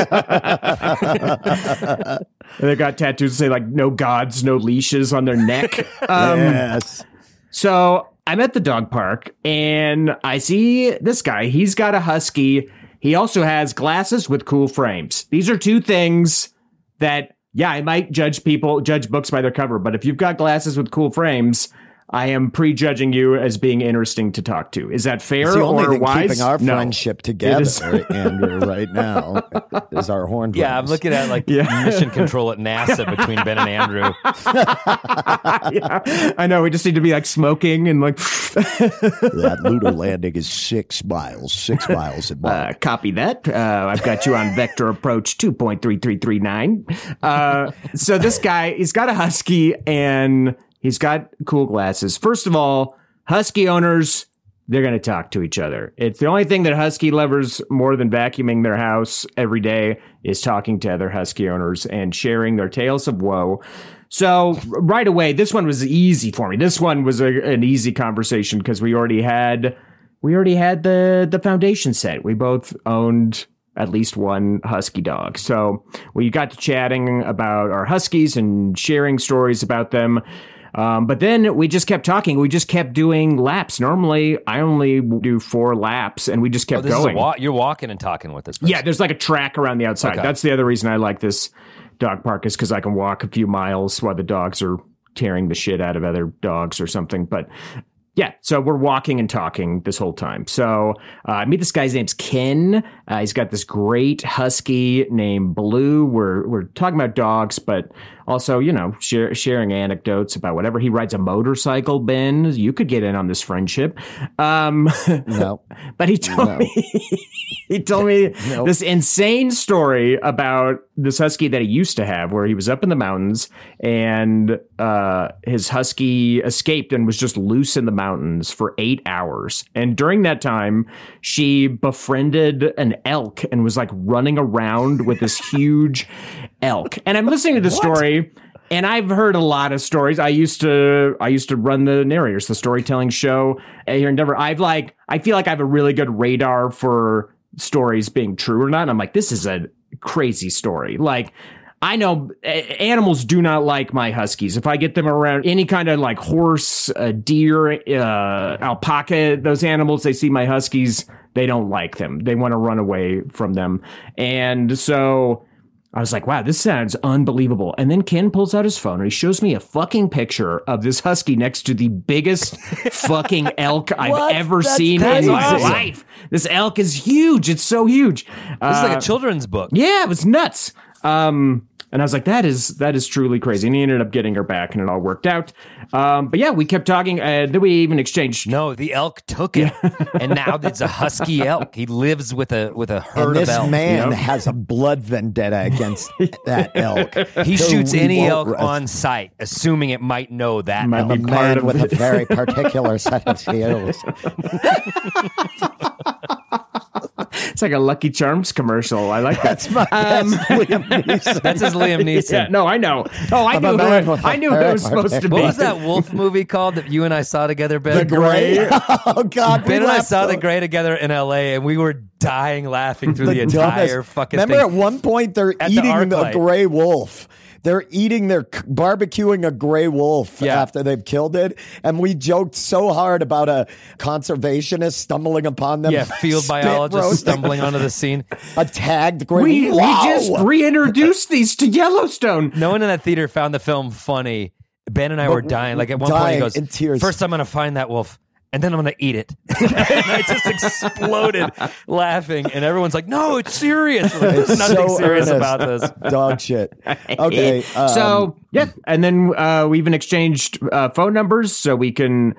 And they got tattoos that say like "No gods, no leashes" on their neck. Yes. So I'm at the dog park and I see this guy. He's got a husky. He also has glasses with cool frames. These are two things that, yeah, I might judge books by their cover, but if you've got glasses with cool frames, I am prejudging you as being interesting to talk to. Is that fair It's the only or thing wise? keeping our No. friendship together, is. Andrew, right now, is our horn. Yeah, I'm looking at like mission control at NASA between Ben and Andrew. Yeah, I know. We just need to be like smoking and like. That lunar landing is 6 miles a mile. Copy that. I've got you on vector approach 2.3339. So this guy, he's got a husky and he's got cool glasses. First of all, husky owners, they're going to talk to each other. It's the only thing that husky lovers, more than vacuuming their house every day, is talking to other husky owners and sharing their tales of woe. So right away, this one was easy for me. This one was an easy conversation because we already had the foundation set. We both owned at least one husky dog. So we got to chatting about our huskies and sharing stories about them. But then we just kept talking. We just kept doing laps. Normally, I only do 4 laps, and we just kept going. You're walking and talking with this person. Yeah, there's like a track around the outside. Okay. That's the other reason I like this dog park is because I can walk a few miles while the dogs are tearing the shit out of other dogs or something. But yeah, so we're walking and talking this whole time. So I meet this guy's name's Ken. He's got this great husky named Blue. We're talking about dogs, but also, you know, sharing anecdotes about whatever. He rides a motorcycle, Ben. You could get in on this friendship. No. But he told me this insane story about this husky that he used to have where he was up in the mountains and his husky escaped and was just loose in the mountains for 8 hours. And during that time, she befriended an elk and was like running around with this huge elk. And I'm listening to the story. And I've heard a lot of stories. I used to run the narrators, the storytelling show here in Denver. I feel like I have a really good radar for stories being true or not. And I'm like, this is a crazy story. Like, I know animals do not like my huskies. If I get them around any kind of like horse, deer, alpaca, those animals, they see my huskies, they don't like them. They want to run away from them. And so I was like, wow, this sounds unbelievable. And then Ken pulls out his phone and he shows me a fucking picture of this husky next to the biggest fucking elk I've ever seen in my life. This elk is huge. It's so huge. This is like a children's book. Yeah, it was nuts. And I was like, that is truly crazy. And he ended up getting her back and it all worked out. But yeah, we kept talking. Then we even exchanged. No, the elk took it. And now it's a husky elk. He lives with a herd And of elk. this man has a blood vendetta against that elk. He So shoots we any won't elk rest. on sight, assuming it might know that Might elk. be A part man of with a the- very particular set of skills. It's like a Lucky Charms commercial. I like that. That's my best Liam Neeson. That's his Liam Neeson. Yeah, no, I know. Oh, I I'm a knew man who with a I knew who it was supposed to be. What was that wolf movie called that you and I saw together, Ben? The Gray? Oh God, Ben we and I laughed saw so- The Gray together in L.A. and we were dying laughing through the dumbest- entire fucking Remember thing. at one point they're At the eating arc the light. gray wolf. They're barbecuing a gray wolf Yeah. after they've killed it. And we joked so hard about a conservationist stumbling upon them. Yeah, field spit biologist roasting stumbling onto the scene. a tagged gray We wolf. just reintroduced these to Yellowstone. No one in that theater found the film funny. Ben and I were dying. Like at one point he dying goes, in tears. first I'm going to find that wolf. And then I'm going to eat it. And I just exploded laughing. And everyone's like, no, it's serious. Like, there's It's nothing so serious earnest. about this. Dog shit. Okay. So yeah, and then we even exchanged phone numbers so we can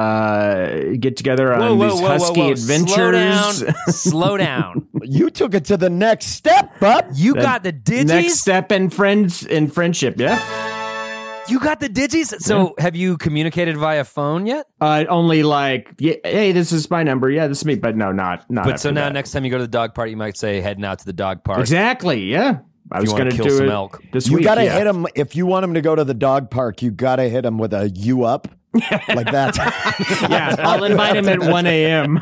get together on these husky adventures. Slow down. Slow down. you took it to the next step, bub. You got the digis? Next step in friendship. Yeah. You got the digis? So have you communicated via phone yet? Only like, yeah, hey, this is my number. Yeah, this is me. But no, not. But after so now that. next time you go to the dog park, you might say heading out to the dog park. Exactly. Yeah. I was you wanna going to kill do some it elk. this You week. got to yeah. hit him. If you want him to go to the dog park, you got to hit him with a you up. Like that. Yeah, I'll invite him at 1 a.m.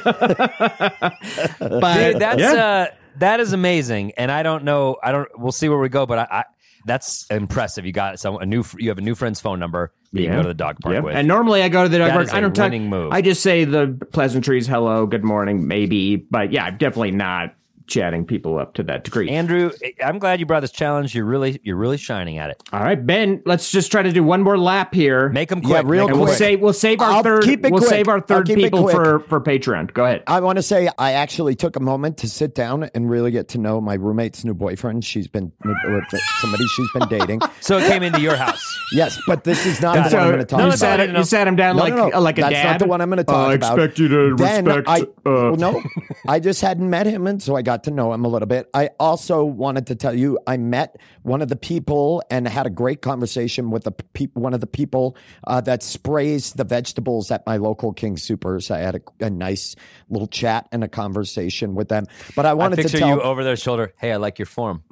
But Dude, that's yeah. that is amazing. And I don't know. We'll see where we go. But I that's impressive. You got you have a new friend's phone number that you can go to the dog park with. And normally I go to the dog That park. is I a don't talk. winning move. I just say the pleasantries, hello, good morning, maybe. But yeah, I'm definitely not chatting people up to that degree. Andrew, I'm glad you brought this challenge. You're really shining at it. All right, Ben, let's just try to do one more lap here. Make them Yeah, quick. real and quick. we'll save our I'll third. keep it We'll quick. save our I'll third keep it people quick. for Patreon. Go ahead. I want to say I actually took a moment to sit down and really get to know my roommate's new boyfriend. She's been somebody she's been dating. So it came into your house. Yes, but this is not the one I'm So going to talk you about. sat him down like a That's dad. not the one I'm going to talk I about. expect you to Then respect. well, no, I just hadn't met him, and so I got to know him a little bit. I also wanted to tell you I met one of the people and had a great conversation with one of the people that sprays the vegetables at my local King Supers. I had a nice little chat and a conversation with them. But I wanted I to picture tell you over their shoulder. Hey, I like your form.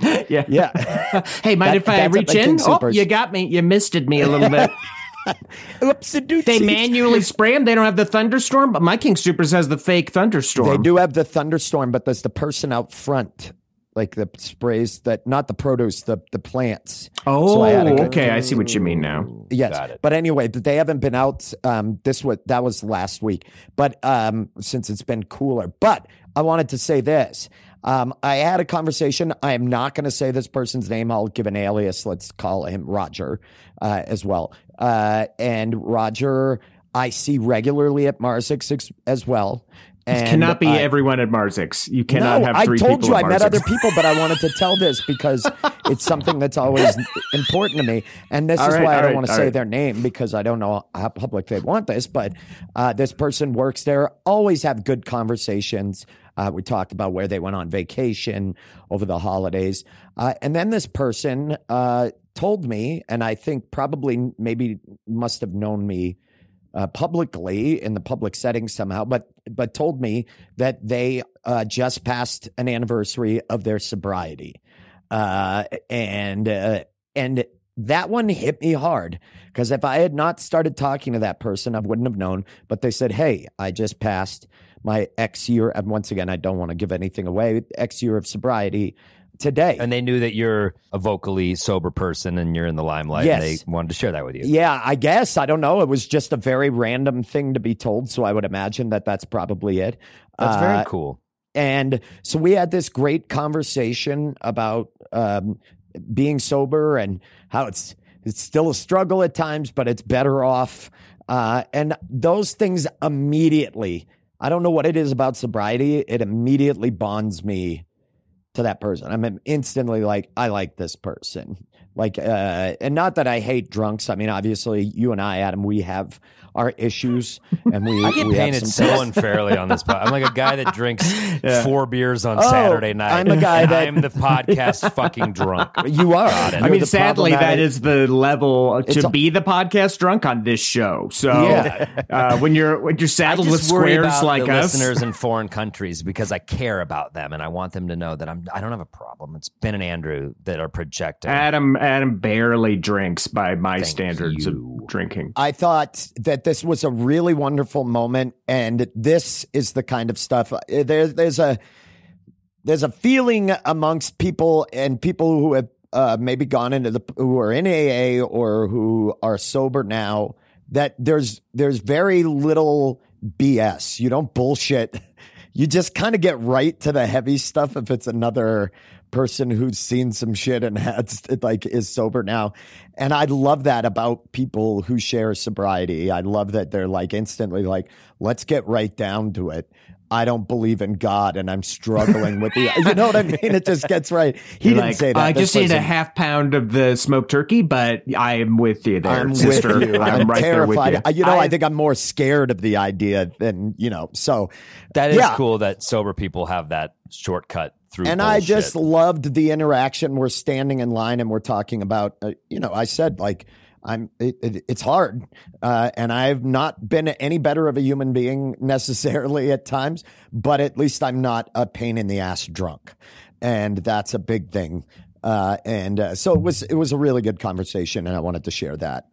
yeah. Hey, mind if I that's at reach the in? King Oh, Soopers. you got me. You misted me a little bit. Oopsie-doopsie. They manually spray them. They don't have the thunderstorm, but my King Supers has the fake thunderstorm. They do have the thunderstorm, but there's the person out front, like the sprays that not the produce, the plants. Oh, So I had a- okay. I see what you mean now. Yes, Got it. but anyway, they haven't been out. That was last week, but since it's been cooler. But I wanted to say this. I had a conversation. I am not going to say this person's name. I'll give an alias. Let's call him Roger as well. And Roger, I see regularly at Marzix as well. It And cannot be I- everyone at Marzix. You cannot no, have three I told people you at I met Marzix. other people, but I wanted to tell this because it's something that's always important to me. And this is why I don't want to say their name because I don't know how public they want this. But this person works there, always have good conversations. We talked about where they went on vacation over the holidays. And then this person told me, and I think probably maybe must have known me publicly in the public setting somehow, but told me that they just passed an anniversary of their sobriety, and that one hit me hard because if I had not started talking to that person, I wouldn't have known. But they said, "Hey, I just passed my X year," and once again, I don't want to give anything away. X year of sobriety today. And they knew that you're a vocally sober person and you're in the limelight. Yes. And they wanted to share that with you. Yeah, I guess. I don't know. It was just a very random thing to be told. So I would imagine that that's probably it. That's very cool. And so we had this great conversation about being sober and how it's still a struggle at times, but it's better off. And those things immediately, I don't know what it is about sobriety. It immediately bonds me to that person. I'm instantly like, I like this person. Like, and not that I hate drunks. I mean, obviously, you and I, Adam, we have our issues, and we I get we have painted some so things. unfairly on this podcast. I'm like a guy that drinks 4 beers on Saturday night. I'm a guy and that- I'm the podcast fucking drunk. You are. I mean, sadly, that is the level It's to a- be the podcast drunk on this show. So Yeah. when you're saddled I with just worry squares about like the us, listeners in foreign countries because I care about them and I want them to know that I'm I don't have a problem. It's Ben and Andrew that are projecting. Adam barely drinks by my Thank standards you. of drinking. I thought that this was a really wonderful moment, and this is the kind of stuff. There's a feeling amongst people and people who have maybe gone into who are in AA or who are sober now, that there's very little BS. You don't bullshit. You just kind of get right to the heavy stuff if it's another person who's seen some shit and is sober now. And I love that about people who share sobriety. I love that they're like instantly like, let's get right down to it. I don't believe in God and I'm struggling with the, you know what I mean? It just gets right. He You're didn't like, say that. I This just ate a person- half pound of the smoked turkey, but I am with you there, I'm sister. with you. I'm right terrified. there with you. I think I'm more scared of the idea than, so. That is Yeah. cool that sober people have that shortcut through And bullshit. I just loved the interaction. We're standing in line and we're talking about, I said like, it's hard. And I've not been any better of a human being necessarily at times, but at least I'm not a pain in the ass drunk. And that's a big thing. So it was a really good conversation and I wanted to share that.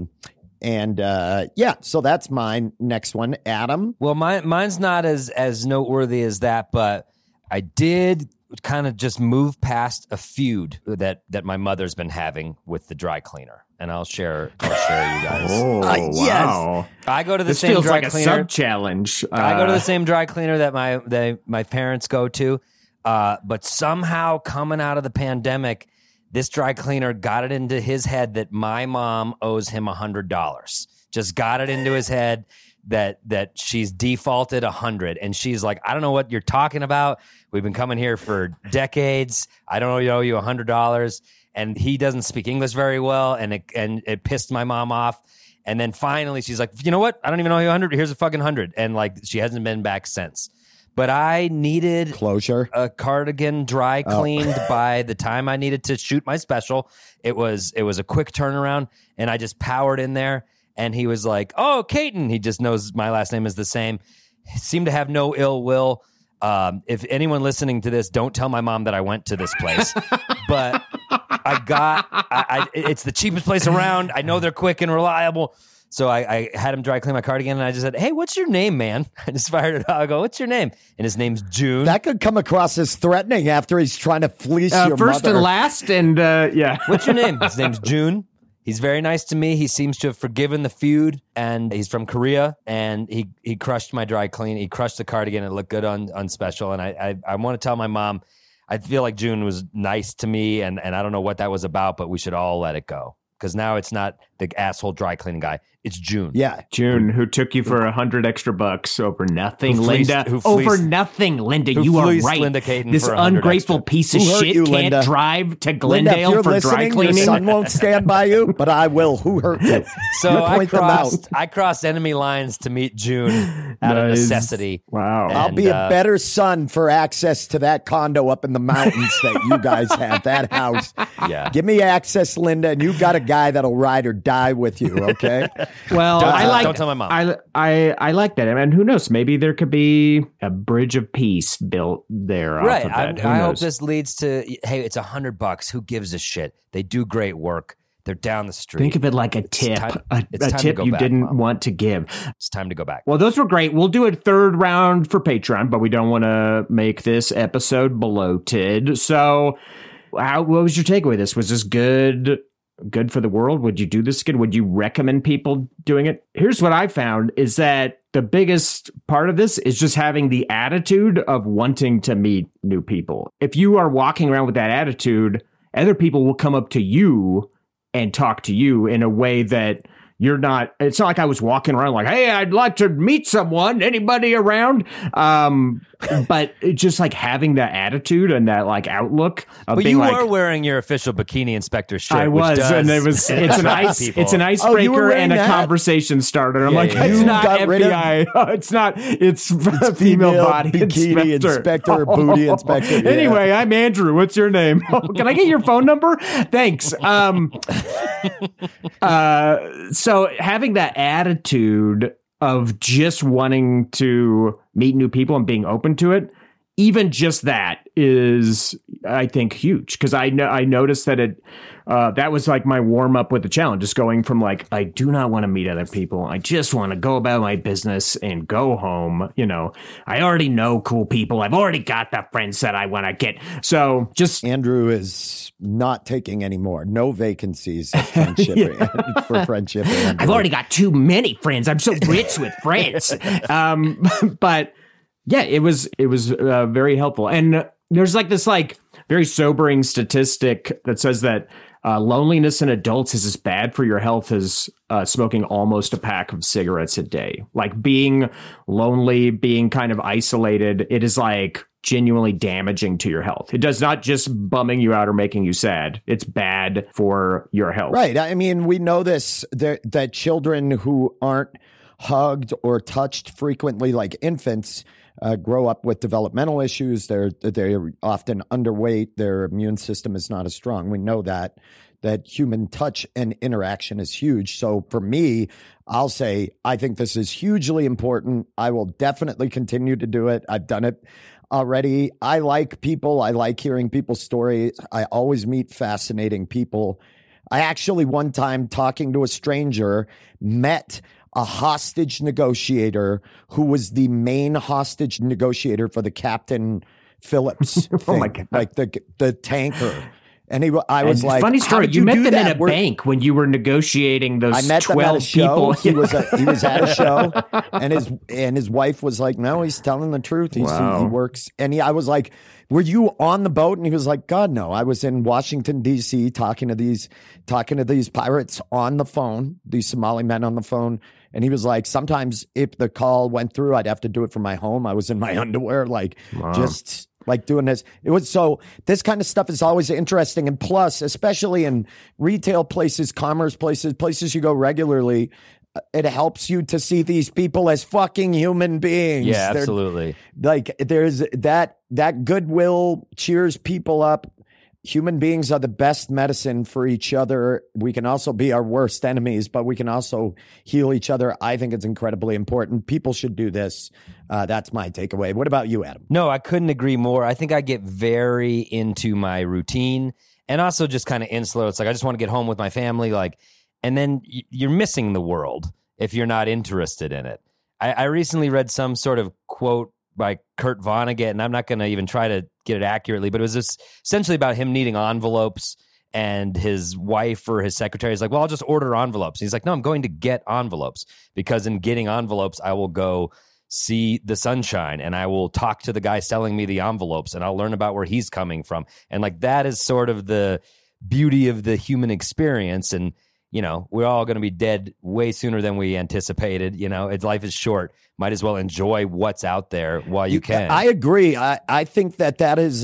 So that's mine. Next one, Adam. Well, mine's not as noteworthy as that, but I did kind of just move past a feud that my mother's been having with the dry cleaner, and I'll share you guys. Oh, yes. wow. I go to the This same feels dry like a cleaner. sub-challenge. I go to the same dry cleaner that my parents go to, but somehow coming out of the pandemic, this dry cleaner got it into his head that my mom owes him $100. Just got it into his head that she's defaulted $100, and she's like, I don't know what you're talking about. We've been coming here for decades. I don't owe you $100, and he doesn't speak English very well, and it pissed my mom off. And then finally, she's like, you know what? I don't even owe you $100. Here's a fucking $100, and like she hasn't been back since. But I needed Closure. a cardigan dry cleaned by the time I needed to shoot my special. It was a quick turnaround, and I just powered in there. And he was like, "Oh, Caton." He just knows my last name is the same. He seemed to have no ill will. If anyone listening to this, don't tell my mom that I went to this place. But it's the cheapest place around. I know they're quick and reliable. So I had him dry clean my cardigan, and I just said, "Hey, what's your name, man?" I just fired it out. I go, "What's your name?" And his name's June. That could come across as threatening after he's trying to fleece your first mother. and last, and yeah. What's your name? His name's June. He's very nice to me. He seems to have forgiven the feud, and he's from Korea, and he crushed my dry clean. He crushed the cardigan. It looked good on special, and I want to tell my mom, I feel like June was nice to me, and I don't know what that was about, but we should all let it go. Because now it's not the asshole dry cleaning guy. It's June. Yeah. June, who took you for $100 extra bucks over nothing, Who fleeced- Linda. who Over fleeced- nothing, Linda. who You are fleeced right. Linda Caton This for $100 ungrateful extra. piece of Who hurt shit you, can't Linda? drive to Linda, if Glendale you're for dry listening, cleaning. your son won't stand by you, but I will. Who hurt you? So You point them out. I crossed enemy lines to meet June out of Nice. necessity. Wow. I'll And, be a better son for access to that condo up in the mountains that you guys have, that house. Yeah. Give me access, Linda, and you got a guy that'll ride or die with you, okay? Well, Don't tell my mom. I like that. I mean, who knows? Maybe there could be a bridge of peace built there. Right. Off of that. Who I hope knows? this leads to, hey, it's $100. Who gives a shit? They do great work. They're down the street. Think of it like a tip, time- a it's time to tip go you back, didn't Mom. want to give. It's time to go back. Well, those were great. We'll do a third round for Patreon, but we don't want to make this episode bloated. So, what was your takeaway? This was this good for the world? Would you do this again? Would you recommend people doing it? Here's what I found is that the biggest part of this is just having the attitude of wanting to meet new people. If you are walking around with that attitude, other people will come up to you and talk to you in a way that you're not. It's not like I was walking around like, hey, I'd like to meet someone. Anybody around? But it's just like having that attitude and that like outlook of But being you like, are wearing your official bikini inspector shirt. I which was, does and it was. It's an attract people. It's an you were icebreaker wearing and a that? conversation starter. I'm Yeah, like, yeah. it's You not got rid of- FBI. It's not. It's female body bikini inspector, booty inspector. Yeah. Anyway, I'm Andrew. What's your name? Can I get your phone number? Thanks. So having that attitude of just wanting to meet new people and being open to it, even just that is, I think, huge, because I noticed that that was like my warm up with the challenge, just going from like, I do not want to meet other people. I just want to go about my business and go home. You know, I already know cool people. I've already got the friends that I want to get. So just Andrew is not taking any more. No vacancies at friendship for friendship. Andrew. I've already got too many friends. I'm so rich with friends. But yeah, it was very helpful. And there's like this like very sobering statistic that says that loneliness in adults is as bad for your health as smoking almost a pack of cigarettes a day. Like being lonely, being kind of isolated, it is like genuinely damaging to your health. It does not just bumming you out or making you sad. It's bad for your health. Right. I mean, we know this, that children who aren't hugged or touched frequently like infants grow up with developmental issues. They're often underweight. Their immune system is not as strong. We know that human touch and interaction is huge. So for me, I'll say I think this is hugely important. I will definitely continue to do it. I've done it already. I like people. I like hearing people's stories. I always meet fascinating people. I actually one time, talking to a stranger, met a hostage negotiator who was the main hostage negotiator for the Captain Phillips thing, oh my God. like the tanker. And I was like, funny story. How did You met them that? in a bank when you were negotiating those I met 12 them at a show. people. He was at a show, and his wife was like, "No, he's telling the truth. He works." And I was like, "Were you on the boat?" And he was like, "God, no. I was in Washington D.C. talking to these pirates on the phone, these Somali men on the phone." And he was like, "Sometimes if the call went through, I'd have to do it from my home. I was in my underwear, just." Like doing this. It was so this kind of stuff is always interesting. And plus, especially in retail places, commerce places you go regularly, it helps you to see these people as fucking human beings. Yeah, absolutely. Like there's that goodwill cheers people up. Human beings are the best medicine for each other. We can also be our worst enemies, but we can also heal each other. I think it's incredibly important. People should do this. That's my takeaway. What about you, Adam? No, I couldn't agree more. I think I get very into my routine and also just kind of insular. It's like I just want to get home with my family, and then you're missing the world if you're not interested in it. I recently read some sort of quote by Kurt Vonnegut, and I'm not going to even try to get it accurately, but it was just essentially about him needing envelopes, and his wife or his secretary is like, well, I'll just order envelopes. And he's like, no, I'm going to get envelopes, because in getting envelopes, I will go see the sunshine and I will talk to the guy selling me the envelopes and I'll learn about where he's coming from. And like, that is sort of the beauty of the human experience. And, you know, we're all going to be dead way sooner than we anticipated. You know, life is short. Might as well enjoy what's out there while you can. I agree. I think that is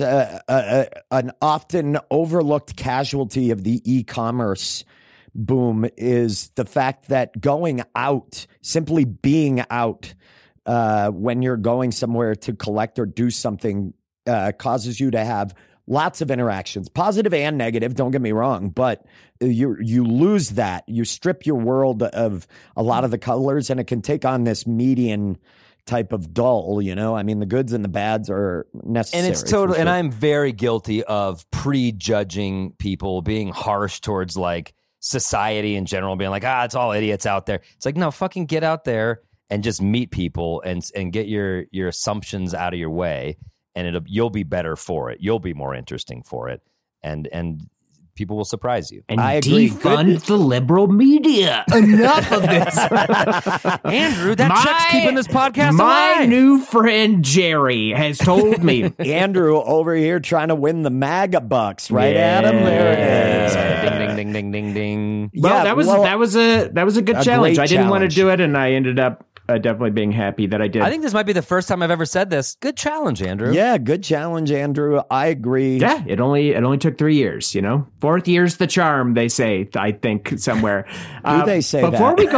an often overlooked casualty of the e-commerce boom is the fact that going out, simply being out when you're going somewhere to collect or do something causes you to have lots of interactions, positive and negative, don't get me wrong, but you lose that. You strip your world of a lot of the colors, and it can take on this median type of dull, you know? I mean, the goods and the bads are necessary. And it's totally, and I'm very guilty of prejudging people, being harsh towards like society in general, being like, it's all idiots out there. It's like, no, fucking get out there and just meet people and get your assumptions out of your way. And you'll be better for it. You'll be more interesting for it, and people will surprise you. And I agree. Defund the liberal media. Enough of this, Andrew. That check's keeping this podcast my alive. new friend Jerry has told me. Andrew over here trying to win the MAGA bucks, right, Adam? There it is. Ding, ding, ding, ding, ding. Well, that was a good challenge. great I didn't want to challenge. do it, and I ended up definitely being happy that I did. I think this might be the first time I've ever said this. Good challenge, Andrew. Yeah, good challenge, Andrew. I agree. Yeah, it only took 3 years, you know? 4th year's the charm, they say, I think, somewhere. Do they say before that? we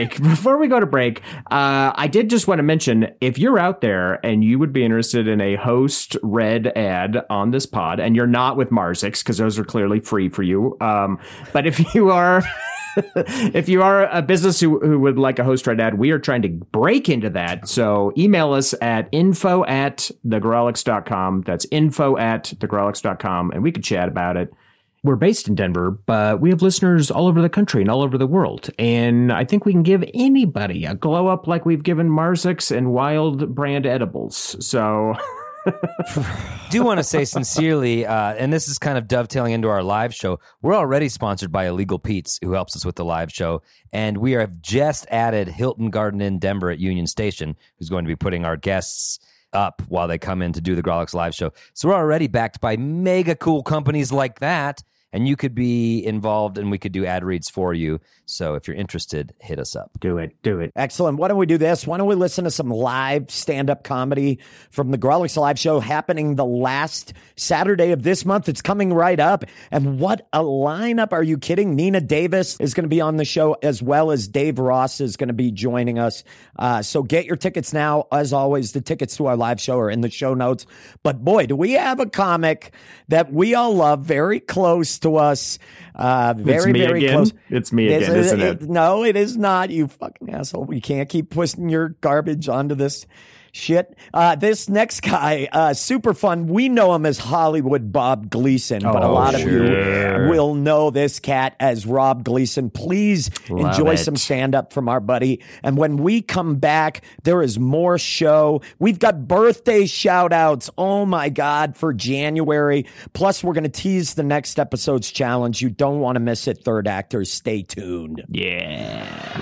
go to break, I did just want to mention, if you're out there and you would be interested in a host read ad on this pod, and you're not with Marzix, because those are clearly free for you, but if you are... if you are a business who would like a host right ad, we are trying to break into that. So email us at info@thegorelics.com. That's info@thegorelics.com, and we could chat about it. We're based in Denver, but we have listeners all over the country and all over the world. And I think we can give anybody a glow up like we've given Marzics and Wild brand edibles. So do want to say sincerely, and this is kind of dovetailing into our live show, we're already sponsored by Illegal Pete's, who helps us with the live show. And we have just added Hilton Garden Inn Denver at Union Station, who's going to be putting our guests up while they come in to do the Grolix live show. So we're already backed by mega cool companies like that. And you could be involved and we could do ad reads for you. So if you're interested, hit us up. Do it. Excellent. Why don't we do this? Why don't we listen to some live stand-up comedy from the Grolix Live Show happening the last Saturday of this month? It's coming right up. And what a lineup. Are you kidding? Nina Davis is going to be on the show, as well as Dave Ross is going to be joining us. So get your tickets now. As always, the tickets to our live show are in the show notes. But boy, do we have a comic that we all love, very close to us. Very, very again. close. It's me again, isn't it? No, it is not, you fucking asshole. You can't keep pushing your garbage onto this shit. This next guy, super fun. We know him as Hollywood Bob Gleason, but a lot of you will know this cat as Rob Gleason. Please enjoy some stand-up from our buddy. And when we come back, there is more show. We've got birthday shout-outs, oh my God, for January. Plus, we're going to tease the next episode's challenge. You don't want to miss it, third actors. Stay tuned. Yeah.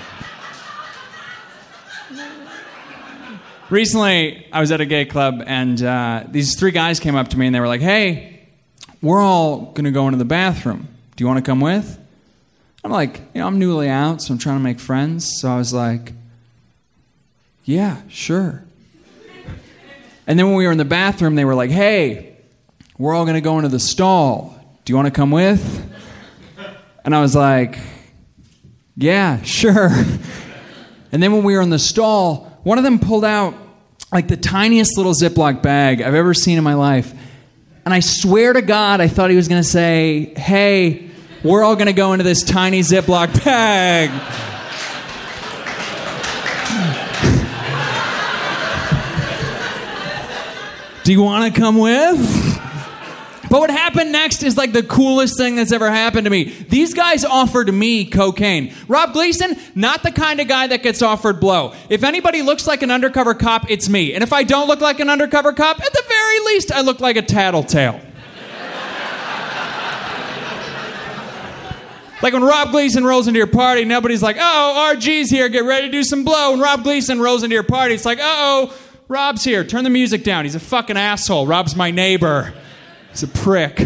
Recently, I was at a gay club, and these three guys came up to me, and they were like, hey, we're all going to go into the bathroom. Do you want to come with? I'm like, I'm newly out, so I'm trying to make friends. So I was like, yeah, sure. And then when we were in the bathroom, they were like, hey, we're all going to go into the stall. Do you want to come with? And I was like, yeah, sure. And then when we were in the stall, one of them pulled out like the tiniest little Ziploc bag I've ever seen in my life. And I swear to God, I thought he was going to say, hey, we're all going to go into this tiny Ziploc bag. Do you want to come with? But what happened next is like the coolest thing that's ever happened to me. These guys offered me cocaine. Rob Gleason, not the kind of guy that gets offered blow. If anybody looks like an undercover cop, it's me. And if I don't look like an undercover cop, at the very least, I look like a tattletale. Like when Rob Gleason rolls into your party, nobody's like, oh, RG's here, get ready to do some blow. When Rob Gleason rolls into your party, it's like, uh-oh, Rob's here, turn the music down. He's a fucking asshole. Rob's my neighbor. He's a prick.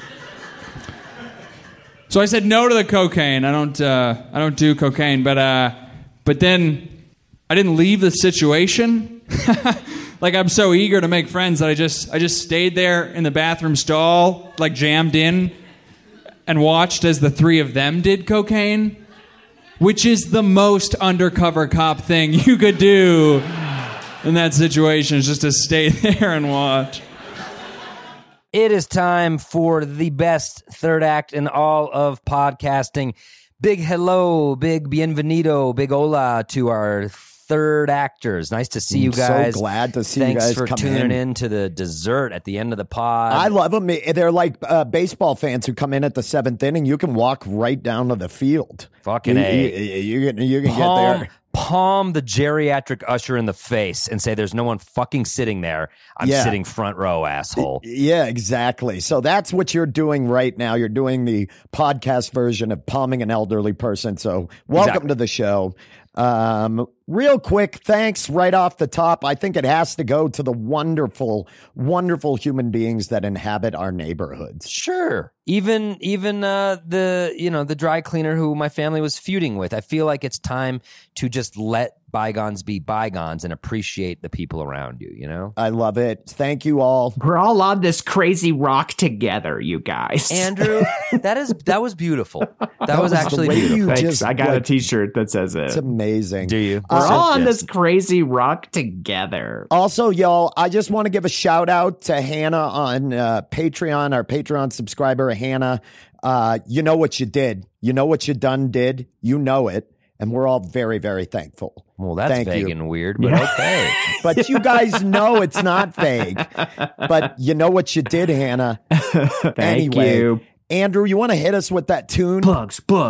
So I said no to the cocaine. I don't do cocaine, but then I didn't leave the situation. Like I'm so eager to make friends that I just stayed there in the bathroom stall, like jammed in, and watched as the three of them did cocaine, which is the most undercover cop thing you could do in that situation, is just to stay there and watch. It is time for the best third act in all of podcasting. Big hello, big bienvenido, big hola to our third actors. Nice to see you guys. So glad to see Thanks you guys for tuning in to the dessert at the end of the pod. I love them. They're like baseball fans who come in at the seventh inning. You can walk right down to the field. Fucking A. You can get there. Palm the geriatric usher in the face and say, there's no one fucking sitting there. I'm sitting front row, asshole. Yeah, exactly. So that's what you're doing right now. You're doing the podcast version of palming an elderly person. So welcome to the show. Real quick, thanks right off the top. I think it has to go to the wonderful, wonderful human beings that inhabit our neighborhoods. Sure. Even the dry cleaner who my family was feuding with. I feel like it's time to just let bygones be bygones and appreciate the people around you, you know? I love it. Thank you all. We're all on this crazy rock together, you guys. Andrew, that was beautiful. That was actually the way beautiful. you Thanks. just, I got a like, t-shirt that says it. It's amazing. Do you? We're all on Yes. this crazy rock together. Also, y'all, I just want to give a shout out to Hannah on Patreon, our Patreon subscriber, Hannah. You know what you did. You know what you did. You know it. And we're all very, very thankful. Well, that's Thank vague you. and weird, but okay. But you guys know it's not vague. But you know what you did, Hannah. Thank you. Andrew, you want to hit us with that tune? Bugs. I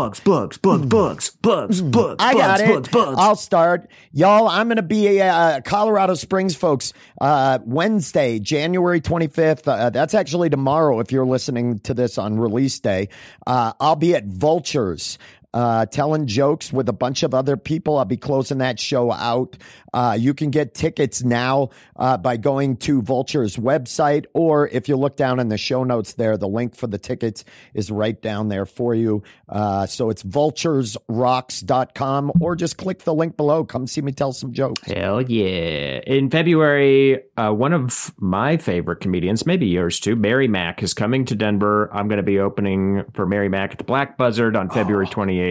got it. I'll start. Y'all, I'm going to be Colorado Springs, folks, Wednesday, January 25th. That's actually tomorrow if you're listening to this on release day. I'll be at Vultures. Telling jokes with a bunch of other people. I'll be closing that show out. You can get tickets now by going to Vulture's website, or if you look down in the show notes there, the link for the tickets is right down there for you. So it's vulturesrocks.com, or just click the link below. Come see me tell some jokes. Hell yeah. In February, one of my favorite comedians, maybe yours too, Mary Mack, is coming to Denver. I'm going to be opening for Mary Mack at the Black Buzzard on February 28th.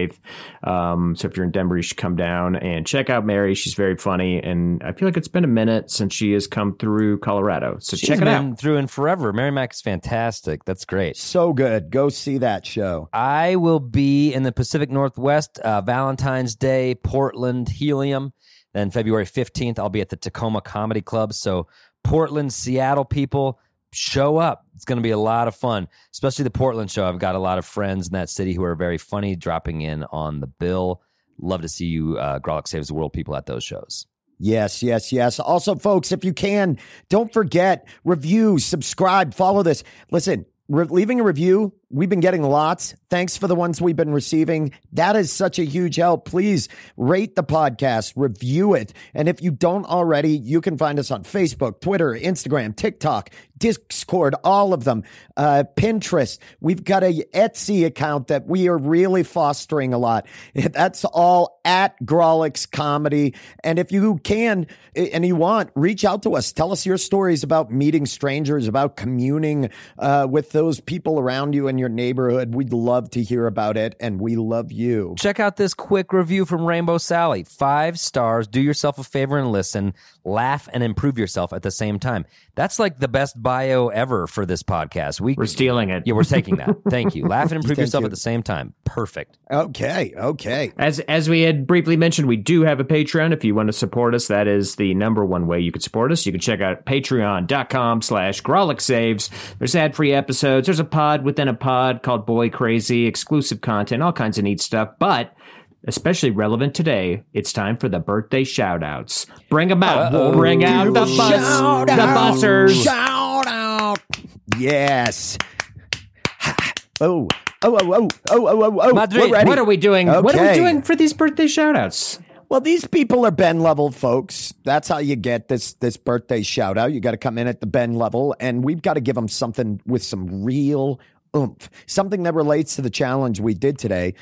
So if you're in Denver, you should come down and check out Mary. She's very funny, and I feel like it's been a minute since she has come through Colorado. So She's check it been out. through and forever. Mary Mack is fantastic. That's great. So good. Go see that show. I will be in the Pacific Northwest, Valentine's Day, Portland, Helium. Then February 15th, I'll be at the Tacoma Comedy Club. So Portland, Seattle people, show up. It's going to be a lot of fun, especially the Portland show. I've got a lot of friends in that city who are very funny dropping in on the bill. Love to see you, Grolic Saves the World people at those shows. Yes, yes, yes. Also, folks, if you can, don't forget, review, subscribe, follow this. Listen, leaving a review, we've been getting lots. Thanks for the ones we've been receiving. That is such a huge help. Please rate the podcast, review it. And if you don't already, you can find us on Facebook, Twitter, Instagram, TikTok, Discord, all of them, Pinterest. We've got a Etsy account that we are really fostering a lot. That's all at Grolic's Comedy. And if you can and you want, reach out to us. Tell us your stories about meeting strangers, about communing with those people around you in your neighborhood. We'd love to hear about it, and we love you. Check out this quick review from Rainbow Sally. 5 stars. Do yourself a favor and listen. Laugh and improve yourself at the same time. That's like the best bio ever for this podcast. We're stealing it. Yeah, we're taking that. Thank you. Laugh and improve Thank yourself you. at the same time. Perfect. Okay. As we had briefly mentioned, we do have a Patreon. If you want to support us, that is the number one way you can support us. You can check out patreon.com/GrolicSaves. There's ad-free episodes. There's a pod within a pod called Boy Crazy, exclusive content, all kinds of neat stuff. But especially relevant today, it's time for the birthday shout-outs. Bring them out. Bring out the buzzers. Shout out. Yes. Oh. Madrid, We're ready. What are we doing? What are we Okay. doing for these birthday shout-outs? Well, these people are Ben level folks. That's how you get this birthday shout out. You got to come in at the Ben level, and we've got to give them something with some real oomph, something that relates to the challenge we did today.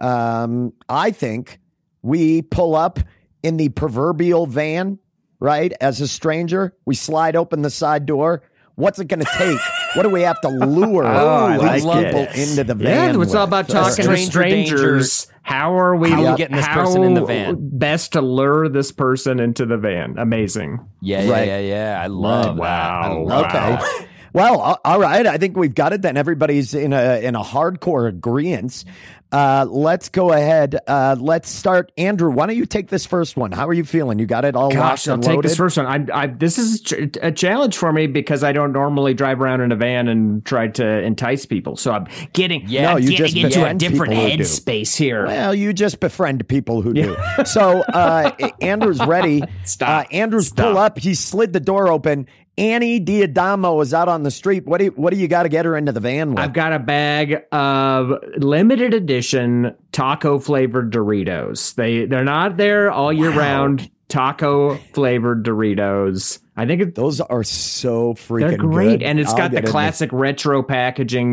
I think we pull up in the proverbial van, right? As a stranger, we slide open the side door. What's it going to take? What do we have to lure these people into the van? Yeah, it's all with? about talking to Stranger strangers. How are we getting this person in the van? Best to lure this person into the van? Amazing. Yeah. I love that. I love Okay. that. Well, all right. I think we've got it then. Everybody's in a hardcore agreement. Let's go ahead. Let's start. Andrew, why don't you take this first one? How are you feeling? You got it all locked I'll and take loaded? this first one. This is a challenge for me because I don't normally drive around in a van and try to entice people. So I'm getting No, you just into a befriend different people who do. headspace here. Well, you just befriend people who do. So Andrew's ready. Stop. Andrew's Stop. pull up. He slid the door open. Annie Diadamo is out on the street. What do you got to get her into the van with? I've got a bag of limited edition taco flavored Doritos. They're not there all year round. Taco flavored Doritos. I think Those are so freaking they're great, good. and it's I'll got the get in classic retro packaging.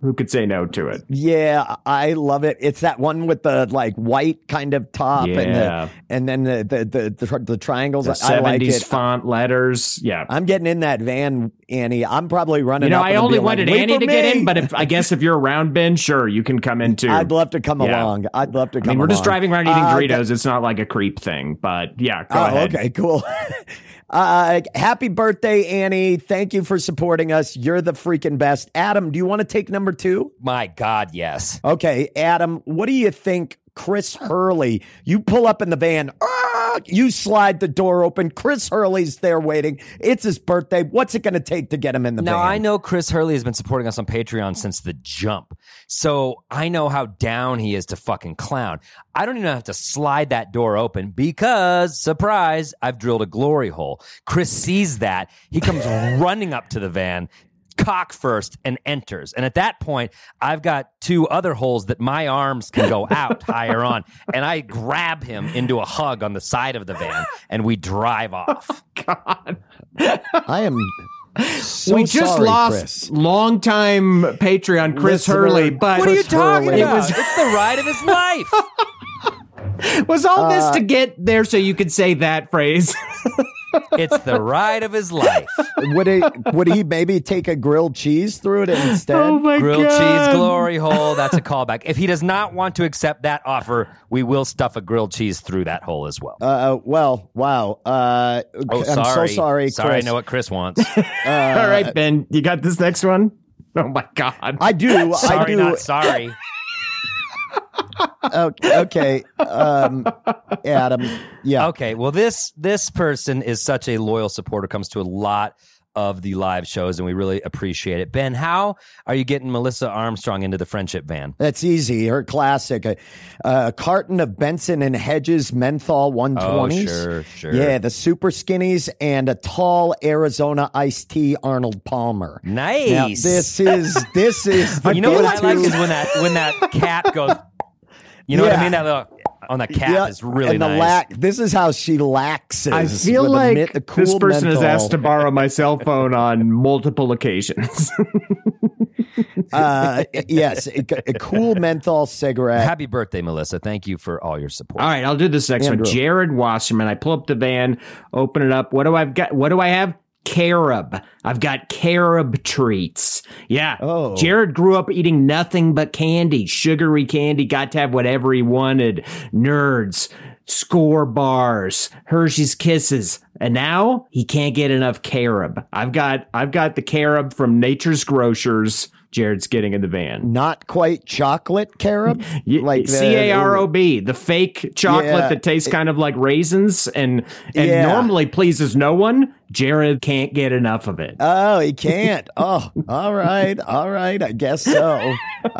Who could say no to it? Yeah, I love it. It's that one with the like white kind of top Yeah. and then the triangles. The I like 70s it. font letters. Yeah. I'm getting in that van, Annie. I'm probably running. You know, up I and only being wanted like, "Wait Annie for to get me!" in, but I guess if you're around, Ben, sure, you can come in too. I'd love to come Yeah. along. I'd love to come I mean, we're just along. driving around eating Doritos. It's not like a creep thing, but yeah, go ahead. Okay, cool. Happy birthday, Annie. Thank you for supporting us. You're the freaking best. Adam, do you want to take number 2? My God, yes. Okay, Adam, what do you think? Chris Hurley, you pull up in the van. You slide the door open. Chris Hurley's there waiting. It's his birthday. What's it going to take to get him in the van? Now, I know Chris Hurley has been supporting us on Patreon since the jump. So I know how down he is to fucking clown. I don't even have to slide that door open because, surprise, I've drilled a glory hole. Chris sees that. He comes running up to the van, cock first, and enters. And at that point, I've got 2 other holes that my arms can go out higher on. And I grab him into a hug on the side of the van, and we drive off. God. I am so We just sorry, lost Chris. longtime Patreon Chris Listener, Hurley, but What are you Chris talking Hurley. about? It's the ride of his life. was all this to get there so you could say that phrase? It's the ride of his life. Would he maybe take a grilled cheese through it instead? Oh my Grilled God. cheese glory hole. That's a callback. If he does not want to accept that offer, we will stuff a grilled cheese through that hole as well. Well, wow. Oh, I'm so sorry, Chris. Sorry, I know what Chris wants. All right, Ben, you got this next one? Oh my God. I do. I Sorry, do. not sorry. Okay. Adam. Yeah. Okay, well, this person is such a loyal supporter, comes to a lot of the live shows, and we really appreciate it. Ben, how are you getting Melissa Armstrong into the friendship van? That's easy. Her classic. A carton of Benson and Hedges menthol 120s. Oh, sure. Yeah, the super skinnies and a tall Arizona iced tea Arnold Palmer. Nice. Now, this is the You know what I like go-to- is when that cap goes. You know what I Yeah. mean? That little on the cap Yeah, is really and the nice. This is how she laxes. I feel with like a cool this person has menthol. asked to borrow my cell phone on multiple occasions. Yes, a cool menthol cigarette. Happy birthday, Melissa. Thank you for all your support. All right, I'll do this next Andrew. one. Jared Wasserman. I pull up the van, open it up. What do I've got? What do I have? Carob. I've got carob treats. Yeah. Oh. Jared grew up eating nothing but candy, sugary candy, got to have whatever he wanted. Nerds, Score bars, Hershey's Kisses. And now he can't get enough carob. I've got the carob from Nature's Grocers. Jared's getting in the van. Not quite chocolate carob, like the- CAROB, the fake chocolate Yeah. that tastes kind of like raisins and Yeah. normally pleases no one. Jared can't get enough of it. Oh, he can't. Oh, all right. I guess so.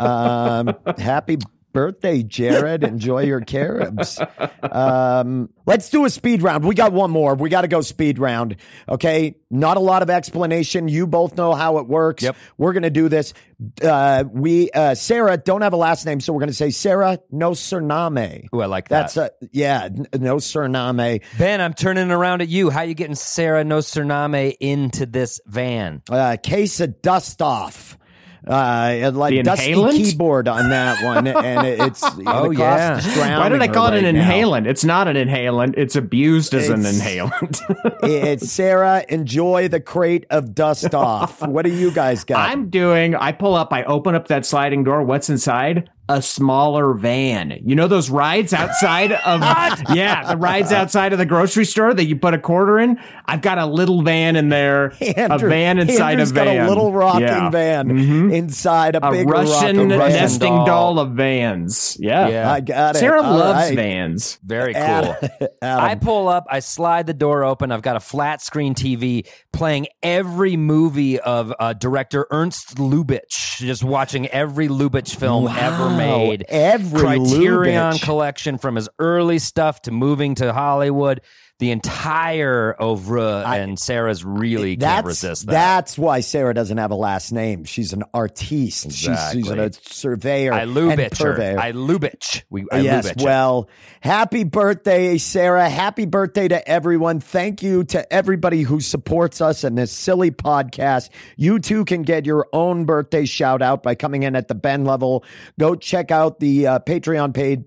Happy birthday, Jared. Enjoy your carobs. Let's do a speed round. We got one more. We got to go speed round. Okay. Not a lot of explanation. You both know how it works. Yep. We're going to do this. Sarah, don't have a last name, so we're going to say Sarah No Surname. Ooh, I like that. That's No Surname. Ben, I'm turning around at you. How you getting Sarah No Surname into this van? Case of dust off. Like The dusty inhalant? keyboard on that one, and it's Oh, the yeah. cost is drowning Why did I her call it an right now. inhalant? It's not an inhalant. It's abused as an It's- inhalant. It's Sarah. Enjoy the crate of dust off. What do you guys got? I pull up, I open up that sliding door. What's inside? A smaller van. You know those rides outside of the rides outside of the grocery store that you put a quarter in? I've got a little van in there. A van inside Andrew's a van. got a little rocking Yeah. van inside a A bigger Russian rocking van. nesting doll. doll of vans. Yeah. Yeah. I got it. Sarah All loves right. vans. Very cool. Adam. I pull up, I slide the door open. I've got a flat screen TV playing every movie of director Ernst Lubitsch, just watching every Lubitsch film ever made. Every Criterion Lubitsch. collection from his early stuff to moving to Hollywood. the entire oeuvre, and Sarah's really can't resist that. That's why Sarah doesn't have a last name. She's an artiste. Exactly. She's a surveyor. I and Lubitsch her. purveyor. I Lubitsch. Yes, Lubitsch. well, happy birthday, Sarah. Happy birthday to everyone. Thank you to everybody who supports us in this silly podcast. You too can get your own birthday shout out by coming in at the Ben level. Go check out the Patreon page,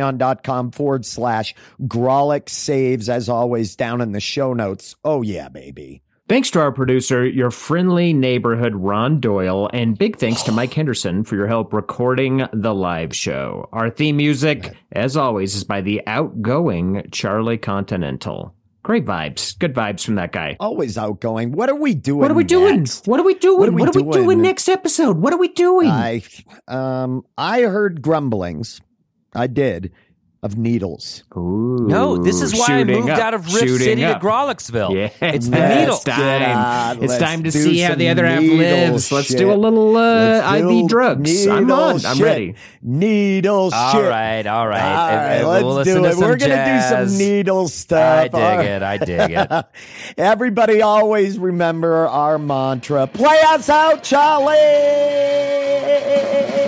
patreon.com/Grolic Saves, as always, down in the show notes. Oh, yeah, baby. Thanks to our producer, your friendly neighborhood Ron Doyle, and big thanks to Mike Henderson for your help recording the live show. Our theme music, as always, is by the outgoing Charlie Continental. Great vibes. Good vibes from that guy. Always outgoing. What are we doing? What are we doing? next? What are we doing? What are we What are we doing? doing next episode? What are we doing? I heard grumblings. I did. Of needles. Ooh, No, this is why I shooting moved up, out of Rift shooting City up. to Grolicsville. Yeah, It's the it's needle. time. It's let's time to do see how some the other half needle lives. Let's shit. do a little Let's IV do drugs. I'm needle on. I'm shit. ready. Needle All shit. right. All right, We'll let's listen do to it. some We're going to do jazz. some needle stuff. I dig it. Everybody always remember our mantra. Play us out, Charlie!